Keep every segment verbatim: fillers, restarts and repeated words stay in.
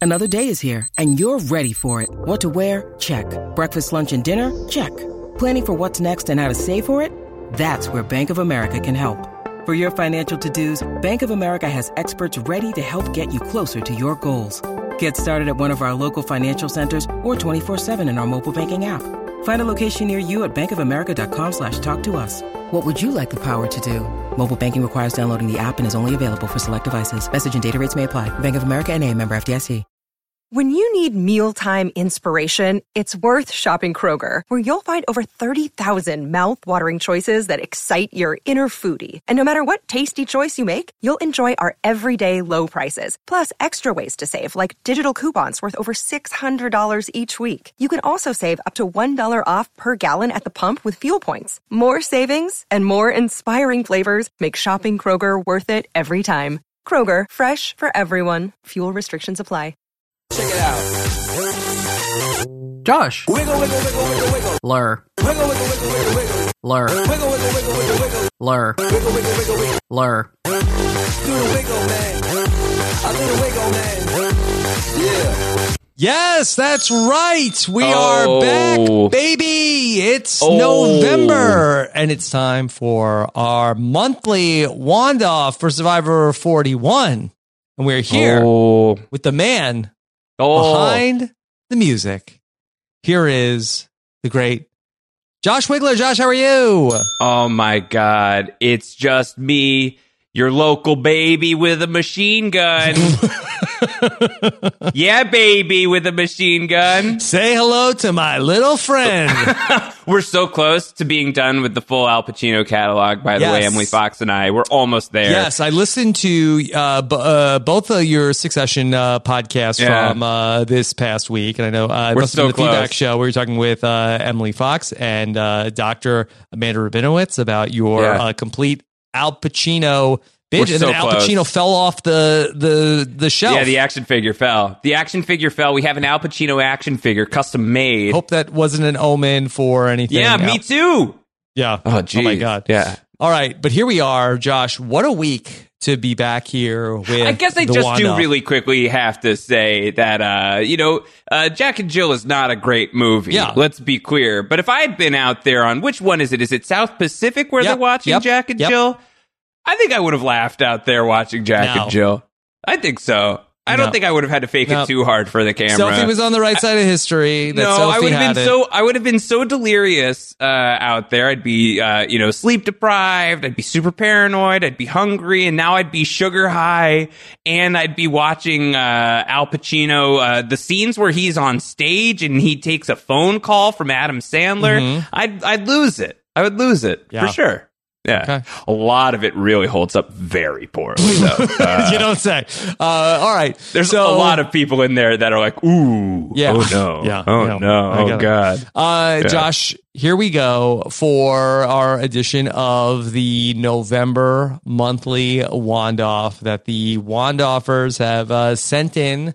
Another day is here, and you're ready for it. What to wear? Check. Breakfast, lunch, and dinner? Check. Planning for what's next and how to save for it? That's where Bank of America can help. For your financial to-dos, Bank of America has experts ready to help get you closer to your goals. Get started at one of our local financial centers or twenty-four seven in our mobile banking app. Find a location near you at bankofamerica.com slash talk to us. What would you like the power to do? Mobile banking requires downloading the app and is only available for select devices. Message and data rates may apply. Bank of America N A, member F D I C. When you need mealtime inspiration, it's worth shopping Kroger, where you'll find over thirty thousand mouth-watering choices that excite your inner foodie. And no matter what tasty choice you make, you'll enjoy our everyday low prices, plus extra ways to save, like digital coupons worth over six hundred dollars each week. You can also save up to one dollar off per gallon at the pump with fuel points. More savings and more inspiring flavors make shopping Kroger worth it every time. Kroger, fresh for everyone. Fuel restrictions apply. Check it out. Josh. Wiggle, wiggle, wiggle, wiggle, wiggle. Lur. Wiggle, wiggle, wiggle, wiggle, wiggle. Lur. Wiggle, wiggle, wiggle, wiggle, wiggle. Lur. Wiggle, wiggle, wiggle, wiggle. Lur. Do the wiggle, man. I do the wiggle, man. Yeah. Yes, that's right. We Oh. are back, baby. It's Oh. November, and it's time for our monthly Wand-Off for Survivor forty-one. And we're here Oh. with the man Oh. behind the music. Here is the great Josh Wigler. Josh, how are you? Oh my God. It's just me, your local baby with a machine gun. Yeah, baby with a machine gun. Say hello to my little friend. We're so close to being done with the full Al Pacino catalog, by the Yes. way, Emily Fox and I. We're almost there. Yes, I listened to uh, b- uh, both of your Succession uh, podcasts Yeah. from uh, this past week, and I know uh, it We're must have so been the close. feedback show where you're talking with uh, Emily Fox and uh, Doctor Amanda Rabinowitz about your Yeah. uh, complete Al Pacino binge, We're and so then Al close. Pacino fell off the the the shelf. Yeah, the action figure fell. The action figure fell. We have an Al Pacino action figure, custom made. Hope that wasn't an omen for anything. Yeah, me Al- too. Yeah. Oh, geez. my God. Yeah. All right, but here we are, Josh. What a week to be back here with. I guess I the just Wanda. do really quickly have to say that, uh, you know, uh, Jack and Jill is not a great movie. Yeah. Let's be clear. But if I had been out there on, which one is it? Is it South Pacific where Yep, they're watching yep, Jack and yep. Jill? I think I would have laughed out there watching Jack No. and Jill. I think so. I No. don't think I would have had to fake No. it too hard for the camera. Sophie was on the right side of history. That No, Sophie I would have had been it. so I would have been so delirious uh, out there. I'd be uh, you know sleep deprived. I'd be super paranoid. I'd be hungry, and now I'd be sugar high, and I'd be watching uh, Al Pacino uh, the scenes where he's on stage and he takes a phone call from Adam Sandler. Mhm. I'd I'd lose it. I would lose it Yeah. for sure. Yeah, Okay. a lot of it really holds up very poorly. Though. Uh, you don't say. Uh, all right. There's so, a lot of people in there that are like, ooh, Yeah. oh no, Yeah, oh yeah. no, I oh get it. god. Uh, Yeah. Josh, here we go for our edition of the November monthly Wand-Off that the Wand-Offers have uh, sent in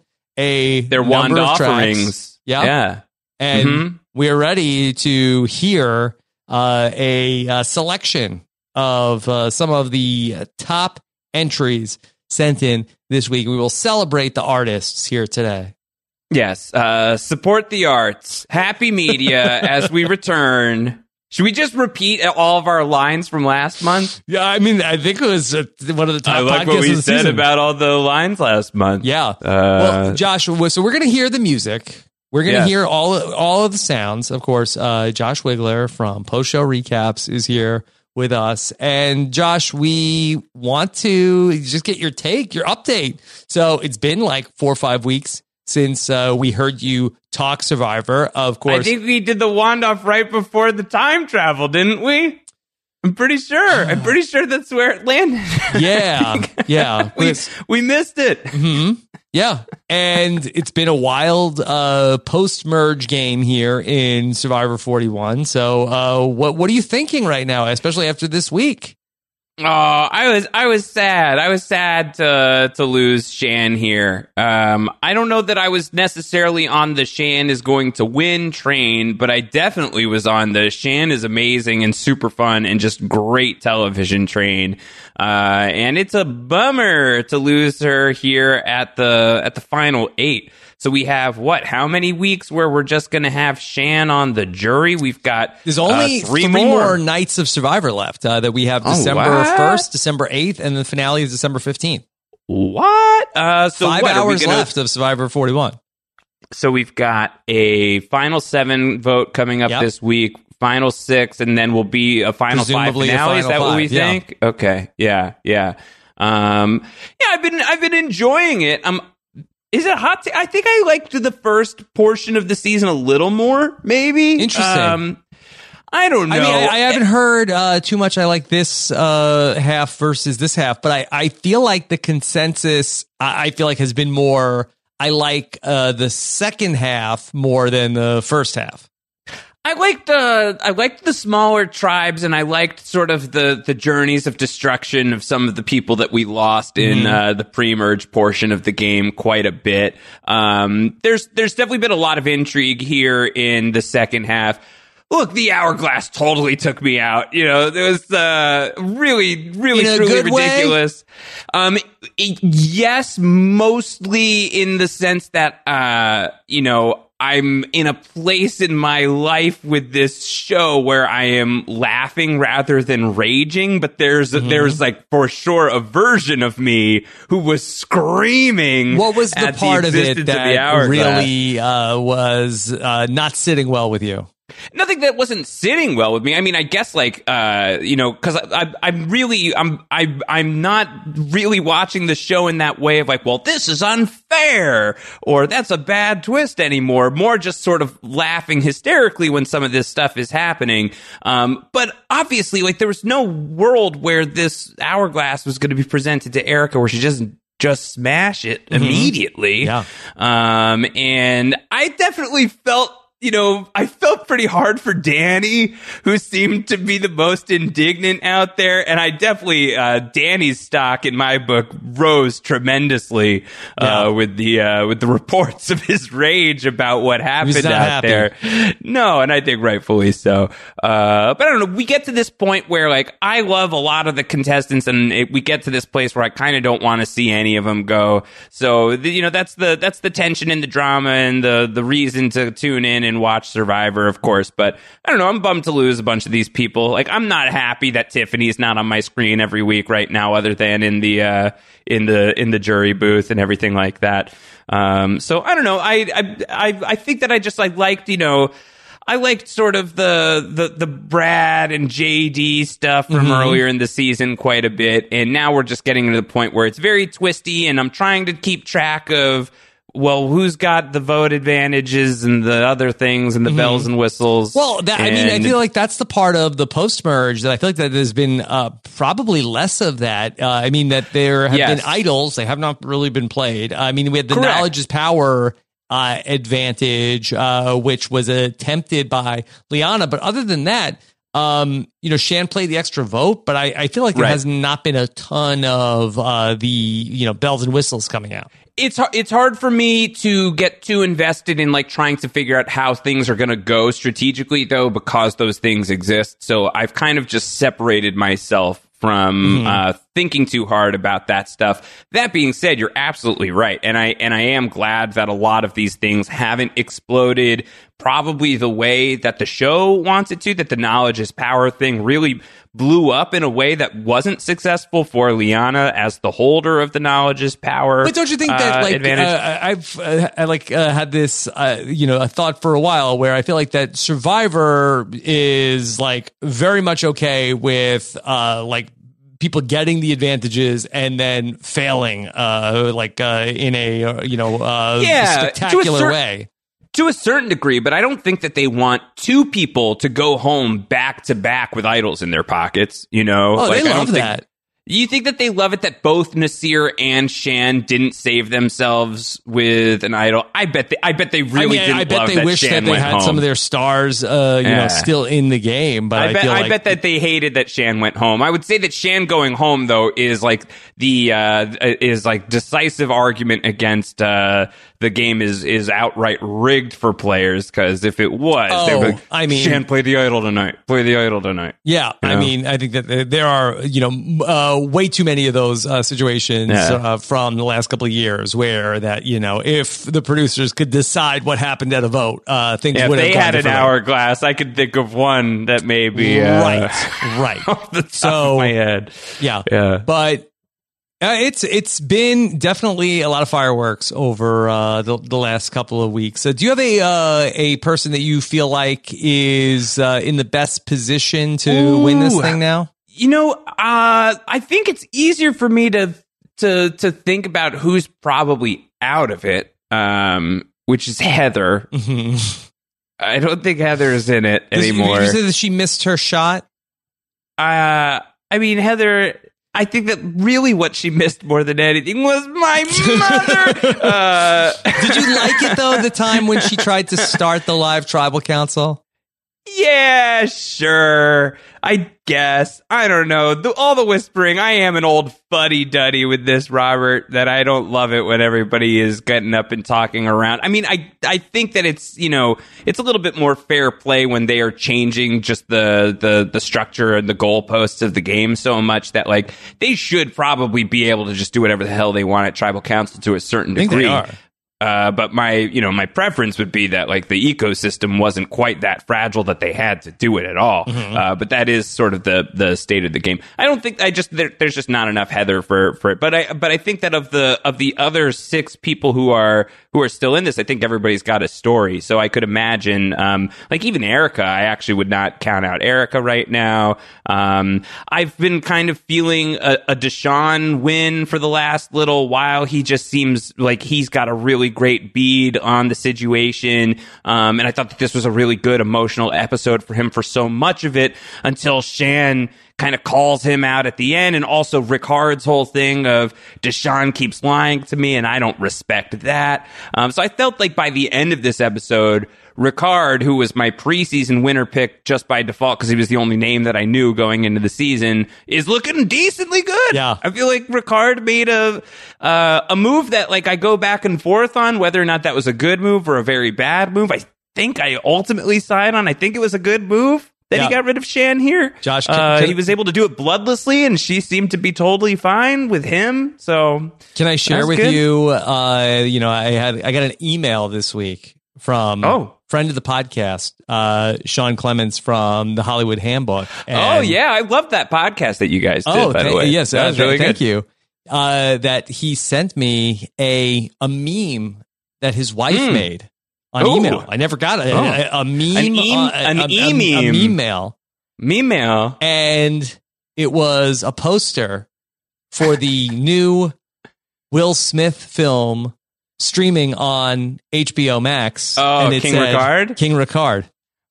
a Their number wand of tracks. offerings. Yeah. Yeah. And Mhm. we are ready to hear uh, a, uh selection of uh, some of the uh, top entries sent in this week. We will celebrate the artists here today. Yes. Uh, support the arts. Happy media as we return. Should we just repeat all of our lines from last month? Yeah, I mean, I think it was uh, one of the top I like podcasts what we of the said season. about all the lines last month. Yeah. Uh, well, Josh, so we're going to hear the music. We're going to Yes. hear all all of the sounds. Of course, uh, Josh Wigler from Post Show Recaps is here with us. And Josh, we want to just get your take, your update. So it's been like four or five weeks since uh, we heard you talk Survivor. Of course, I think we did the wand off right before the time travel, didn't we? I'm pretty sure. I'm pretty sure that's where it landed. yeah, yeah. we, we missed it. hmm Yeah. And it's been a wild uh, post-merge game here in Survivor forty-one. So uh, what what are you thinking right now, especially after this week? Oh, I was I was sad. I was sad to to lose Shan here. Um, I don't know that I was necessarily on the Shan is going to win train, but I definitely was on the Shan is amazing and super fun and just great television train. Uh, and it's a bummer to lose her here at the at the final eight. So we have, what, how many weeks where we're just going to have Shan on the jury? We've got There's only uh, three, three more. more nights of Survivor left uh, that we have Oh, December what? first, December eighth, and the finale is December fifteenth. What? Uh, so Five what, are we hours gonna- left of Survivor forty-one. So we've got a final seven vote coming up Yep. this week, final six, and then will be a final Presumably a five finale. Is final that what we five, yeah. think? Okay, yeah, yeah, um, yeah. I've been I've been enjoying it. Um, is it hot? T- I think I liked the first portion of the season a little more. Maybe Interesting. Um, I don't know. I mean, I, I haven't heard uh, too much. I like this uh, half versus this half, but I, I feel like the consensus, I, I feel like, has been more, I like uh, the second half more than the first half. I liked the I liked the smaller tribes, and I liked sort of the the journeys of destruction of some of the people that we lost in Mm-hmm. uh, the pre-merge portion of the game quite a bit. Um, there's there's definitely been a lot of intrigue here in the second half. Look, the hourglass totally took me out. You know, it was uh, really, really, In a truly good way? ridiculous. Um, it- yes, mostly in the sense that uh, you know. I'm in a place in my life with this show where I am laughing rather than raging, but there's Mm-hmm. there's like for sure a version of me who was screaming. What was the at part of it existence that the hourglass. really uh, was uh, not sitting well with you? Nothing that wasn't sitting well with me. I mean, I guess like uh, you know, because I, I, I'm really, I'm, I, I'm not really watching the show in that way of like, well, this is unfair or that's a bad twist anymore. More just sort of laughing hysterically when some of this stuff is happening. Um, but obviously, like there was no world where this hourglass was going to be presented to Erica where she just just smash it immediately. Yeah. Um, and I definitely felt. You know, I felt pretty hard for Danny, who seemed to be the most indignant out there. And I definitely, uh, Danny's stock in my book rose tremendously, uh, Yeah. with the, uh, with the reports of his rage about what happened not out happy. there. No, and I think rightfully so. Uh, but I don't know. We get to this point where like, I love a lot of the contestants and it, we get to this place where I kind of don't want to see any of them go. So, the, you know, that's the, that's the tension and the drama and the, the reason to tune in and watch Survivor, of course. But I don't know, I'm bummed to lose a bunch of these people. Like, I'm not happy that Tiffany's not on my screen every week right now, other than in the uh, in the in the jury booth and everything like that. Um, so I don't know. I I I, I think that I just like liked, you know. I liked sort of the, the, the Brad and J D stuff from Mm-hmm. earlier in the season quite a bit. And now we're just getting to the point where it's very twisty and I'm trying to keep track of, well, who's got the vote advantages and the other things and the bells and whistles. Mm-hmm. Well, that, I mean, I And- feel like that's the part of the post merge that I feel like that there's been uh, probably less of that. Uh, I mean, that there have Yes. been idols; they have not really been played. I mean, we had the Correct. knowledge is power uh, advantage, uh, which was attempted by Liana, but other than that. Um, you know, Shan played the extra vote, but I, I feel like there Right. has not been a ton of uh, the, you know, bells and whistles coming out. It's har- it's hard for me to get too invested in like trying to figure out how things are going to go strategically, though, because those things exist. So I've kind of just separated myself from uh, thinking too hard about that stuff. That being said, you're absolutely right, and I and I am glad that a lot of these things haven't exploded probably the way that the show wants it to. That the knowledge is power thing really blew up in a way that wasn't successful for Liana as the holder of the knowledge is power. But don't you think that uh, like advantage. uh, I've uh, I, like uh, had this uh, you know a thought for a while where I feel like that Survivor is like very much okay with uh, like people getting the advantages and then failing uh, like uh, in a uh, you know uh, Yeah, to a spectacular cer- way. To a certain degree, but I don't think that they want two people to go home back to back with idols in their pockets. You know, Oh, Like, they I don't love think- that. You think that they love it that both Naseer and Shan didn't save themselves with an idol? I bet they, I bet they really I mean, didn't I bet love they that wish Shan that they went had home. some of their stars, uh, you Yeah. know, still in the game. But I, I bet feel I like bet that they hated that Shan went home. I would say that Shan going home though is like the uh, is like decisive argument against uh, the game is is outright rigged for players, because if it was, Oh, they would be like, I mean- Shan, play the idol tonight. Play the idol tonight. Yeah, You I know? mean, I think that there are, you know, uh, way too many of those uh, situations Yeah. uh, from the last couple of years where that, you know, if the producers could decide what happened at a vote, uh, things Yeah, if would have they gone had an differently. hourglass, I could think of one that maybe uh, Right, right. off the top So- of my head. Yeah, Yeah. but uh, it's it's been definitely a lot of fireworks over uh, the the last couple of weeks. Uh, do you have a uh, a person that you feel like is uh, in the best position to Ooh. win this thing now? You know, uh, I think it's easier for me to to to think about who's probably out of it, um, which is Heather. I don't think Heather is in it Does- anymore. You said that she missed her shot. Uh, I mean, Heather, I think that really what she missed more than anything was my mother. uh, Did you like it though? The time when she tried to start the live tribal council. Yeah, sure. I guess. I don't know. The, all the whispering. I am an old fuddy-duddy with this, Robert, that I don't love it when everybody is getting up and talking around. I mean, I I think that it's, you know, it's a little bit more fair play when they are changing just the the the structure and the goalposts of the game so much that, like, they should probably be able to just do whatever the hell they want at tribal council to a certain I think degree. they are. Uh, but my, you know, my preference would be that, like, the ecosystem wasn't quite that fragile that they had to do it at all. Mm-hmm. Uh, but that is sort of the the state of the game. I don't think I just there, there's just not enough Heather for for it. But I but I think that of the of the other six people who are who are still in this, I think everybody's got a story. So I could imagine, um, like even Erica. I actually would not count out Erica right now. Um, I've been kind of feeling a, a Deshaun win for the last little while. He just seems like he's got a really great bead on the situation. Um, and I thought that this was a really good emotional episode for him for so much of it until Shan kind of calls him out at the end. And also Ricard's whole thing of Deshaun keeps lying to me and I don't respect that. Um, so I felt like by the end of this episode, Ricard, who was my preseason winner pick just by default because he was the only name that I knew going into the season, is looking decently good. Yeah. I feel like Ricard made a uh, a move that, like, I go back and forth on whether or not that was a good move or a very bad move. I think I ultimately side on I think it was a good move that Yeah. he got rid of Shan here. Josh, can- uh, can- he was able to do it bloodlessly, and she seemed to be totally fine with him. So Can I share That's with good. you? Uh, you know, I had I got an email this week from Oh. friend of the podcast, uh, Sean Clements from the Hollywood Handbook. oh And- yeah, I loved that podcast that you guys did. Oh, by thank- the way, yes, that uh, was really thank good. you. Uh, that he sent me a a meme that his wife Mm. made on Ooh. email. I never got it. Oh. A, a meme, An e- uh, an a, a, e-meme. a, a meme mail. Memail. And it was a poster for the new Will Smith film streaming on H B O Max. Oh, and it King said, Ricard? King Ricard.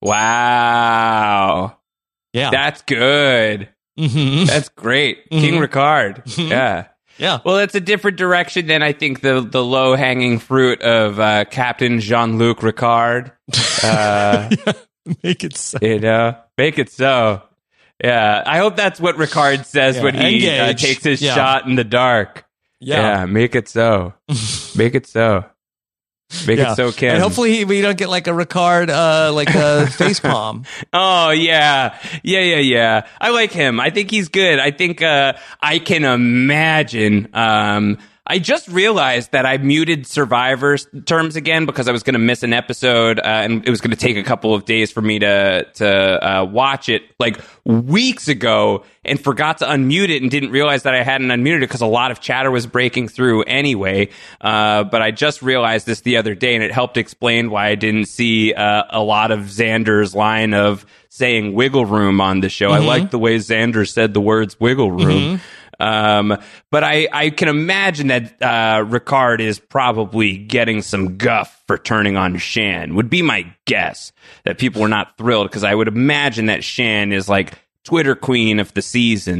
Wow, Yeah. that's good. Mhm. That's great. Mhm. King Ricard. Mhm. Yeah. Yeah. Well, it's a different direction than I think the the low hanging fruit of uh, Captain Jean Luc Ricard. Uh, Make it so. you know, make it so. Yeah, I hope that's what Ricard says Yeah, when he uh, engage. takes his Yeah. shot in the dark. Yeah. Yeah, make it so. Make it so. Make Yeah. it so, Ken. And hopefully we don't get like a Ricard, uh, like a face palm. Oh yeah, yeah, yeah, yeah. I like him. I think he's good. I think uh, I can imagine. Um, I just realized that I muted Survivor's terms again because I was going to miss an episode, uh, and it was going to take a couple of days for me to to uh, watch it like weeks ago, and forgot to unmute it and didn't realize that I hadn't unmuted it because a lot of chatter was breaking through anyway. Uh, but I just realized this the other day, and it helped explain why I didn't see uh, a lot of Xander's line of saying wiggle room on the show. I like the way Xander said the words wiggle room. Um, but I, I can imagine that uh, Ricard is probably getting some guff for turning on Shan, would be my guess, that people were not thrilled, because I would imagine that Shan is like Twitter queen of the season.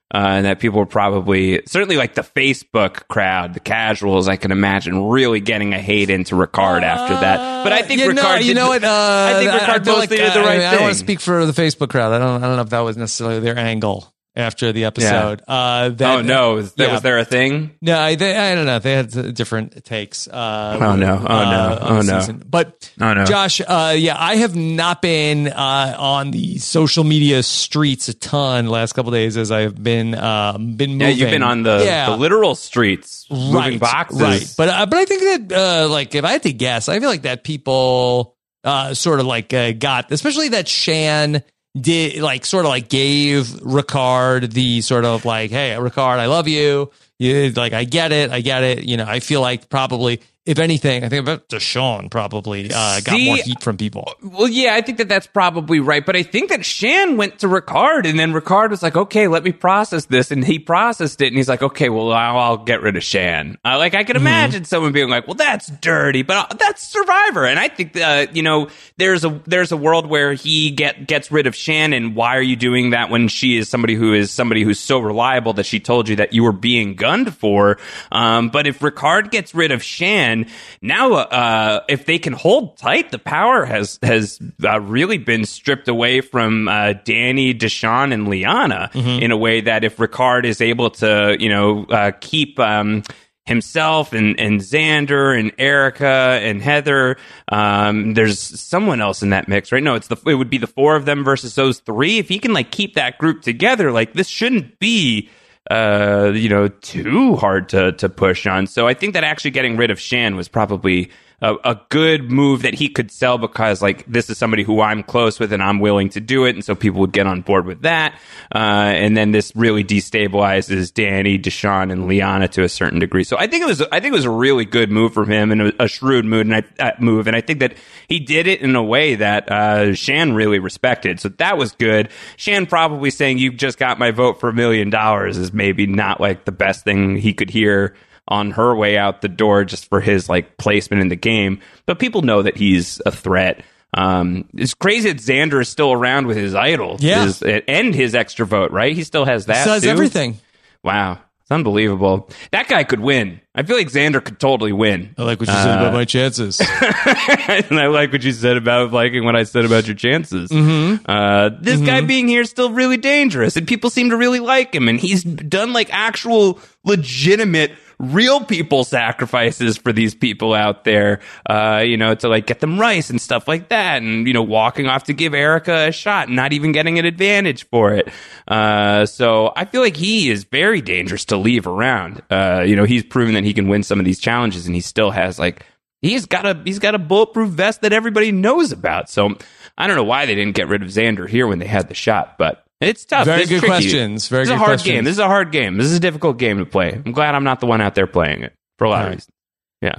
Uh, and that people were probably, certainly like the Facebook crowd, the casuals, I can imagine really getting a hate into Ricard uh, after that. But I think you Ricard, know, you did, know what? Uh, I think Ricard I, I mostly like, did the right I, thing. I don't want to speak for the Facebook crowd. I don't. I don't know if that was necessarily their angle after the episode. Yeah. Uh, that, oh no, that yeah. was there a thing? No, I, they, I don't know. They had different takes. Uh, oh no! Oh uh, no! Oh no! Season. But oh, no. Josh, uh, yeah, I have not been uh, on the social media streets a ton the last couple of days as I've been um, been moving. Yeah, you've been on the, yeah. the literal streets, moving right, boxes, right? But uh, but I think that uh, like if I had to guess, I feel like that people uh, sort of like uh, got, especially that Shan did like sort of like gave Ricard the sort of like, hey, Ricard, I love you. You like, I get it. I get it. You know, I feel like probably, if anything, I think about Deshaun probably uh, got See, more heat from people. Well, yeah, I think that that's probably right. But I think that Shan went to Ricard, and then Ricard was like, okay, let me process this. And he processed it, and he's like, okay, well, I'll, I'll get rid of Shan. Uh, like, I can imagine mm-hmm. someone being like, well, that's dirty, but uh, that's Survivor. And I think, uh, you know, there's a there's a world where he get gets rid of Shan, and why are you doing that when she is somebody who is somebody who's so reliable that she told you that you were being gunned for? Um, but if Ricard gets rid of Shan, now, uh, if they can hold tight, the power has has uh, really been stripped away from uh, Danny, Deshaun, and Liana mm-hmm. in a way that if Ricard is able to, you know, uh, keep um, himself and, and Xander and Erica and Heather, um, there's someone else in that mix, right? No, it's the it would be the four of them versus those three. If he can like keep that group together, like this shouldn't be uh, you know, too hard to, to push on. So I think that actually getting rid of Shan was probably a, a good move that he could sell because, like, this is somebody who I'm close with and I'm willing to do it. And so people would get on board with that. Uh, and then this really destabilizes Danny, Deshaun, and Liana to a certain degree. So I think it was, I think it was a really good move from him and a, a shrewd move. And I, uh, move. And I think that he did it in a way that, uh, Shan really respected. So that was good. Shan probably saying, you just got my vote for a million dollars is maybe not like the best thing he could hear on her way out the door just for his like placement in the game. But people know that he's a threat. Um, it's crazy that Xander is still around with his idol yeah. his, and his extra vote, right? He still has that. He has too. everything. Wow. It's unbelievable. That guy could win. I feel like Xander could totally win. I like what you uh, said about my chances. And I like what you said about liking what I said about your chances. Mm-hmm. Uh, this mm-hmm. guy being here is still really dangerous, and people seem to really like him. And he's done like actual legitimate real people sacrifices for these people out there, uh, you know, to like get them rice and stuff like that. And, you know, walking off to give Erica a shot and not even getting an advantage for it. Uh, so I feel like he is very dangerous to leave around. Uh, you know, he's proven that he can win some of these challenges, and he still has like, he's got a, he's got a bulletproof vest that everybody knows about. So I don't know why they didn't get rid of Xander here when they had the shot, but it's tough. Very it's good tricky. questions. Very this good is a hard questions. game. This is a hard game. This is a difficult game to play. I'm glad I'm not the one out there playing it for a lot of reasons. Yeah.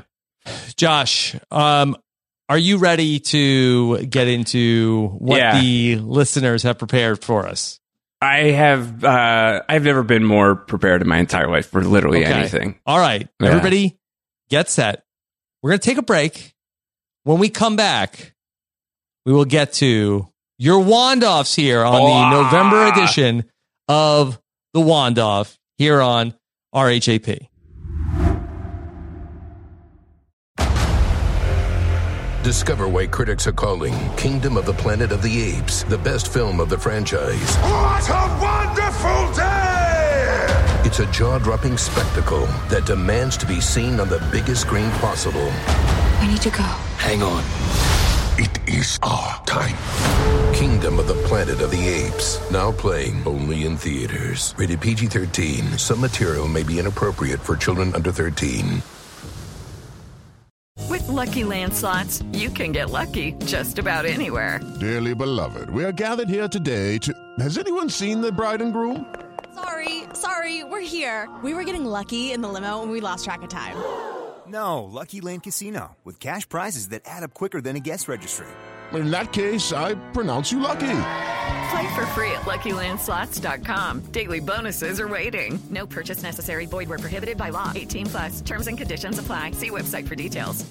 Josh, um, are you ready to get into what yeah. the listeners have prepared for us? I have. Uh, I've never been more prepared in my entire life for literally okay. anything. All right, yeah. everybody, get set. We're gonna take a break. When we come back, we will get to your Wand-Offs here on oh, the November ah. edition of the Wand-Off here on R H A P. Discover why critics are calling Kingdom of the Planet of the Apes the best film of the franchise. What a wonderful day! It's a jaw-dropping spectacle that demands to be seen on the biggest screen possible. We need to go. Hang on. It is our time. Kingdom of the Planet of the Apes. Now playing only in theaters. Rated P G thirteen. Some material may be inappropriate for children under thirteen. With Lucky Land Slots, you can get lucky just about anywhere. Dearly beloved, we are gathered here today to... Has anyone seen the bride and groom? Sorry, sorry, we're here. We were getting lucky in the limo and we lost track of time. No, Lucky Land Casino, with cash prizes that add up quicker than a guest registry. In that case, I pronounce you lucky. Play for free at Lucky Land Slots dot com. Daily bonuses are waiting. No purchase necessary. Void where prohibited by law. eighteen plus. Terms and conditions apply. See website for details.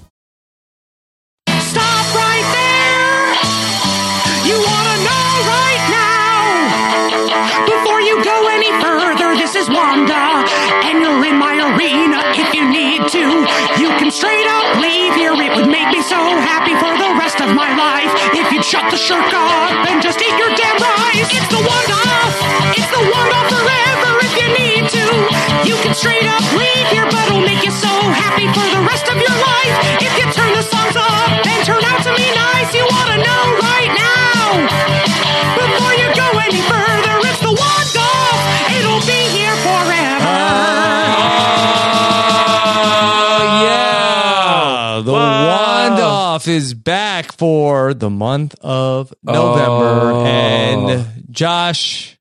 Stop right there! You want to know right now! Before you go any further, Wanda, and you're in my arena if you need to. You can straight up leave here. It would make me so happy for the rest of my life if you'd shut the shirk up and just eat your damn rice. It's the Wanda-off. It's the Wanda-off forever if you need to. You can straight up leave here, but it'll make you so happy for the rest of your life if you turn the songs up and turn out to be nice. You ought to know right now, before you go any further, it's the Wanda-off. It'll be here forever. Oh, yeah. The Wanda-off is back for the month of November. Oh. And Josh,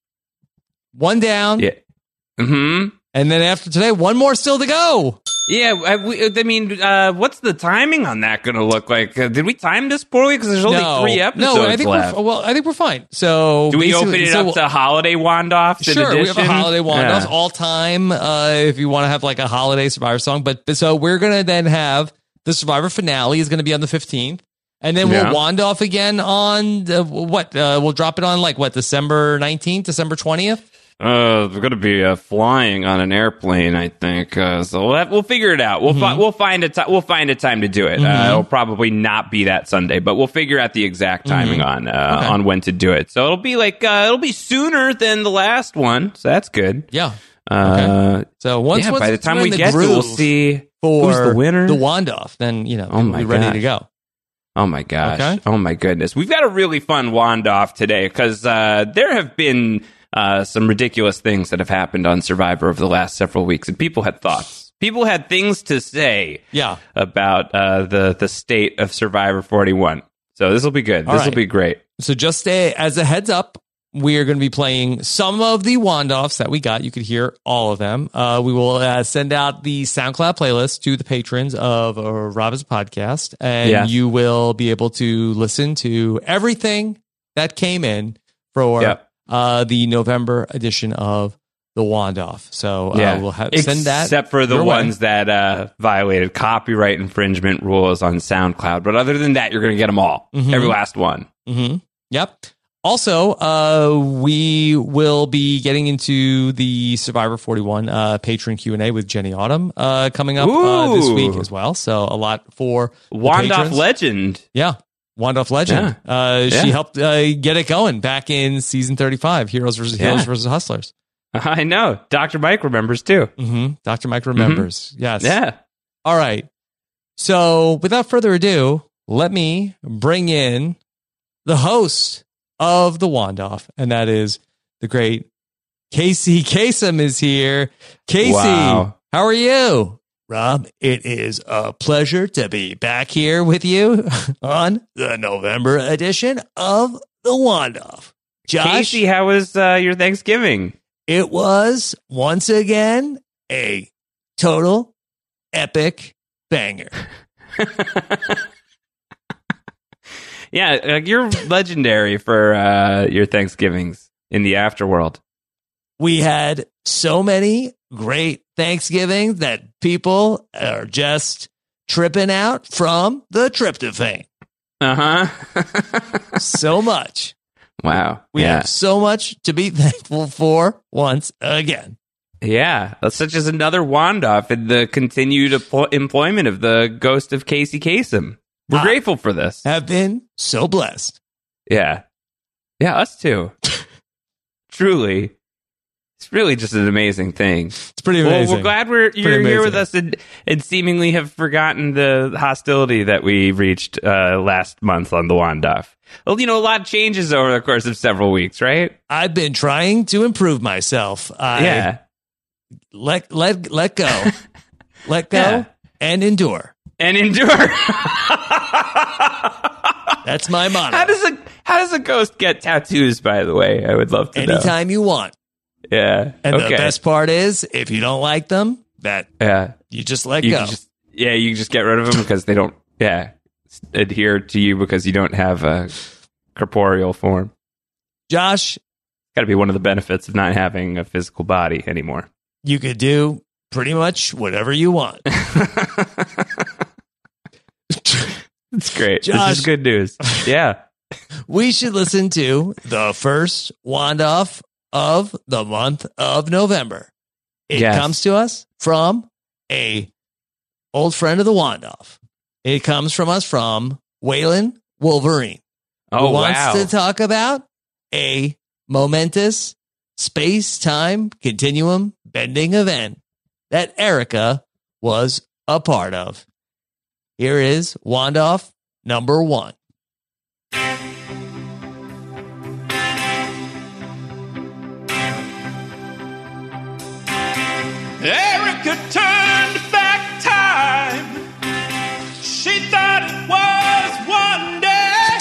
one down. Yeah. Mm-hmm. And then after today, one more still to go. Yeah, I, we, I mean, uh, what's the timing on that going to look like? Uh, did we time this poorly? Because there's only no, three episodes no, I think left. We're, well, I think we're fine. So do we open it so up we'll, to holiday Wanda-offs? Sure, in we have a holiday Wanda-offs yeah. all time. Uh, if you want to have like a holiday Survivor song, but so we're gonna then have the Survivor finale is going to be on the fifteenth, and then Yeah. we'll Wanda-off again on uh, what? Uh, we'll drop it on like what? December nineteenth, December twentieth. Uh, we're going to be uh, flying on an airplane, I think. Uh, so we'll, have, we'll figure it out. We'll Mm-hmm. fi- we'll find a ti- we'll find a time to do it. Mhm. Uh, it'll probably not be that Sunday, but we'll figure out the exact timing Mm-hmm. on uh, Okay. on when to do it. So it'll be like uh, it'll be sooner than the last one. So that's good. Yeah. Uh, So once, yeah, once by the it's time in we the get to, groove we'll see for who's the winner. the Wanda-off, then you know Oh we'll my be ready gosh. to go. Oh my gosh. Okay. Oh my goodness. We've got a really fun Wanda-off today because uh, there have been uh, some ridiculous things that have happened on Survivor over the last several weeks, and people had thoughts. People had things to say Yeah. about uh, the, the state of Survivor forty-one. So this will be good. All This will right. be great. So just stay as a heads up. We are going to be playing some of the Wanda-offs that we got. You could hear all of them. Uh, we will uh, send out the SoundCloud playlist to the patrons of uh, Robin's podcast, and Yeah. you will be able to listen to everything that came in for Yep. uh, the November edition of the Wanda-off. So uh, Yeah. we'll have, send that. Except for the your way. ones that uh, violated copyright infringement rules on SoundCloud. But other than that, you're going to get them all. Mhm. Every last one. Mm-hmm. Yep. Also, uh, we will be getting into the Survivor forty-one uh, patron Q and A with Jenny Autumn uh, coming up uh, this Ooh. week as well. So a lot for the Wanda-off patrons. legend. Yeah. Wanda-off legend. Uh, Yeah. She helped uh, get it going back in season thirty-five, Heroes versus Yeah. Heroes versus Hustlers. I know. Doctor Mike remembers too. Mm-hmm. Doctor Mike remembers. Yes. Yeah. All right. So without further ado, let me bring in the host of the Wanda-off, and that is the great Casey Kasem is here. Casey, Wow. how are you? Rob, it is a pleasure to be back here with you on the November edition of the Wanda-off. Josh, Casey, how was uh, your Thanksgiving? it was once again a total epic banger. Yeah, uh, you're legendary for uh, your Thanksgivings in the afterworld. We had so many great Thanksgivings that people are just tripping out from the tryptophan. Uh huh. So much. Wow. We yeah. have so much to be thankful for once again. Yeah. That's such as another Wanda-off in the continued empl- employment of the ghost of Casey Kasem. We're Ah. grateful for this. Have been so blessed. Yeah. Yeah, us too. Truly. It's really just an amazing thing. It's pretty Well, amazing. we're glad we're Pretty you're here with amazing. us and, and seemingly have forgotten the hostility that we reached uh, last month on the Wanda-off. Well, you know, a lot of changes over the course of several weeks, right? I've been trying to improve myself. I yeah. let let let go. Let go Yeah. and endure. And endure. That's my motto. How does a how does a ghost get tattoos? By the way, I would love to know. Anytime you want. Yeah. And okay. the best part is, if you don't like them, that Yeah. you just let You go. can just yeah. You can just get rid of them because they don't yeah adhere to you because you don't have a corporeal form. Josh, Got to be one of the benefits of not having a physical body anymore. you could do pretty much whatever you want. It's great. Josh. This is good news. Yeah. We should listen to the first Wanda-off of the month of November. It Yes. comes to us from a old friend of the Wandoff. It comes from us from Waylon Wolverine. Oh, who wants wow. to talk about a momentous space-time continuum bending event that Erica was a part of. Here is Wandoff number one. Erica turned back time. She thought it was one day,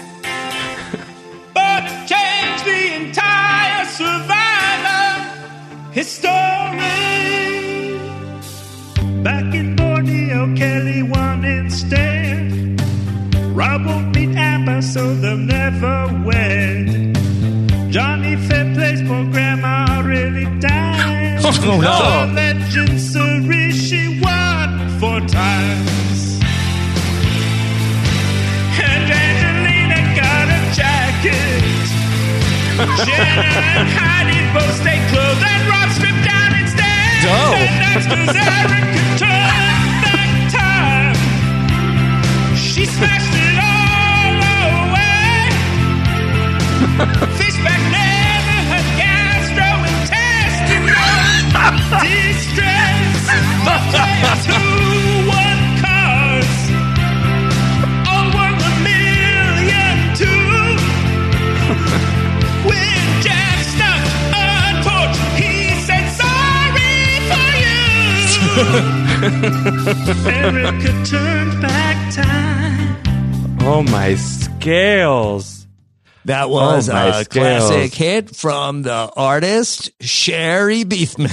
but it changed the entire Survivor history. Back in Borneo, Kelly won instead. Rob won't meet Amber, so they'll never wed. Johnny Fair plays poor grandma really died. Oh, no. So legend Cerise, she won four times. And Angelina got a jacket. Jenna and Heidi both stay clothed, and Rob stripped down instead. Dope. And that's 'cause Erica turned back time. She smashed it all away. Fishback never had gastrointestinal distress. Motel two one cars. All worth a million two. When Jack stuck a torch, he said sorry for you. Erica turned back time. Oh, my scales. That was Oh, my a scales. classic hit from the artist Sherry Beefman.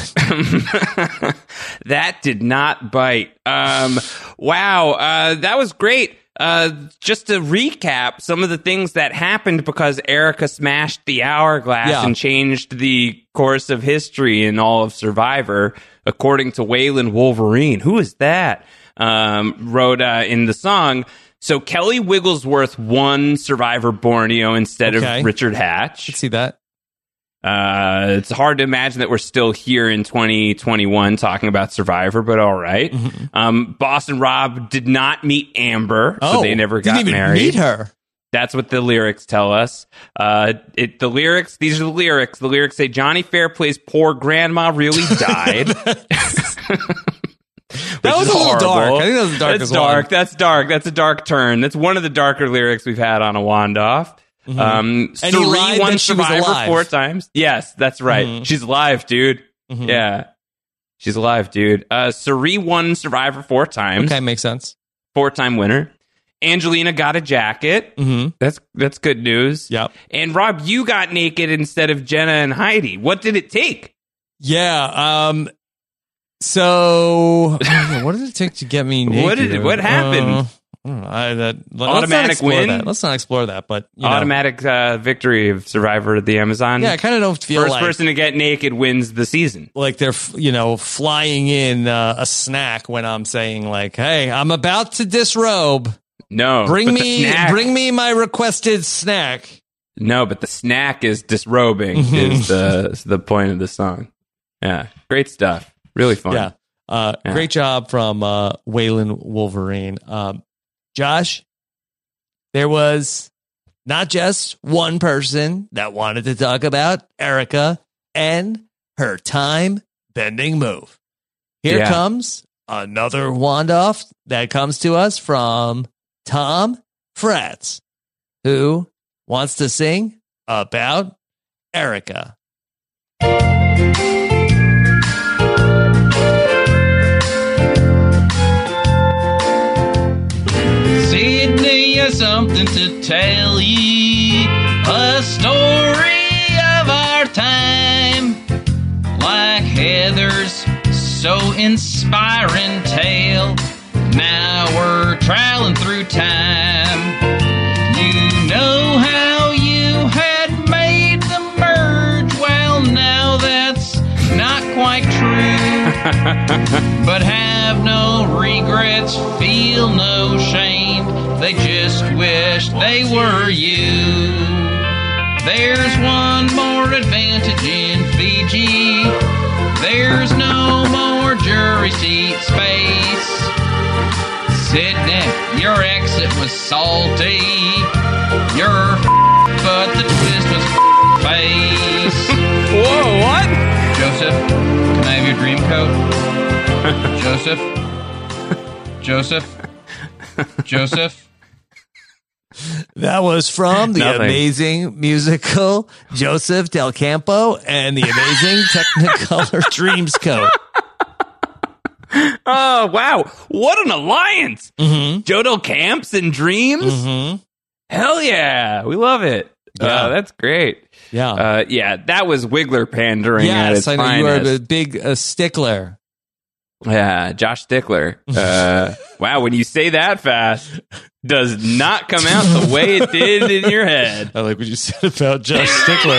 That did not bite. Um, wow, uh, that was great. Uh, just to recap some of the things that happened because Erica smashed the hourglass Yeah. and changed the course of history in all of Survivor, according to Waylon Wolverine. Who is that? Um, wrote uh, in the song. So Kelly Wigglesworth won Survivor Borneo instead Okay. of Richard Hatch. See that? Uh, it's hard to imagine that we're still here in twenty twenty-one talking about Survivor, but all right. Mm-hmm. Um, Boston Rob did not meet Amber, so Oh, they never didn't got even married. meet her. That's what the lyrics tell us. Uh, it, the lyrics, these are the lyrics. The lyrics say Johnny Fair plays poor grandma really died. That was a little dark. I think that was the darkest That's dark. one. That's dark. That's a dark turn. That's one of the darker lyrics we've had on a Wandoff. Mhm. Um, And he Suri lied won that she was Survivor alive. four times. Yes, that's right. Mhm. She's alive, dude. Mhm. Yeah, she's alive, dude. Uh, Suri won Survivor four times. Okay, makes sense. Four-time winner. Angelina got a jacket. Mm-hmm. That's that's good news. Yep. And Rob, you got naked instead of Jenna and Heidi. What did it take? Yeah. Um. So, what did it take to get me naked? What did it- what happened? Uh, I don't know. I, that, let's Automatic not explore win? That. Let's not explore that. But you know. Automatic uh, victory of Survivor of the Amazon. Yeah, I kind of don't feel First like person to get naked wins the season. like they're f- you know flying in uh, a snack when I'm saying like, hey, I'm about to disrobe. No, Bring but the me, snack- bring me my requested snack. No, but the snack is disrobing is the is the point of the song. Yeah, great stuff. Really fun. Yeah. Uh, Yeah. Great job from uh, Waylon Wolverine. Um, Josh, there was not just one person that wanted to talk about Erica and her time-bending move. Here Yeah. comes another Wandoff that comes to us from Tom Fratz, who wants to sing about Erica. Sydney has something to tell ye, a story of our time, like Heather's so inspiring tale. Now we're traveling through time. You know how you had made the merge. Well, now that's not quite true. But have no regrets, feel no shame. They just wish they were you. There's one more advantage in Fiji. There's no more jury seat space. Sydney, your exit was salty. Your but the twist was face. Whoa, what? Joseph, can I have your dream coat? Joseph? Joseph? Joseph? That was from the Nothing. amazing musical Joseph Del Campo and the amazing Technicolor Dreams coat. Oh, wow. What an alliance. Mm-hmm. Jodel Camps and Dreams? Mm-hmm. Hell yeah. We love it. Yeah. Uh, that's great. Yeah. Uh, yeah, that was Wiggler pandering at its Yes, I know you finest. are a big uh, stickler. Yeah, Josh Stickler. Uh, wow, when you say that fast, does not come out the way it did in your head. I like what you said about Josh Stickler.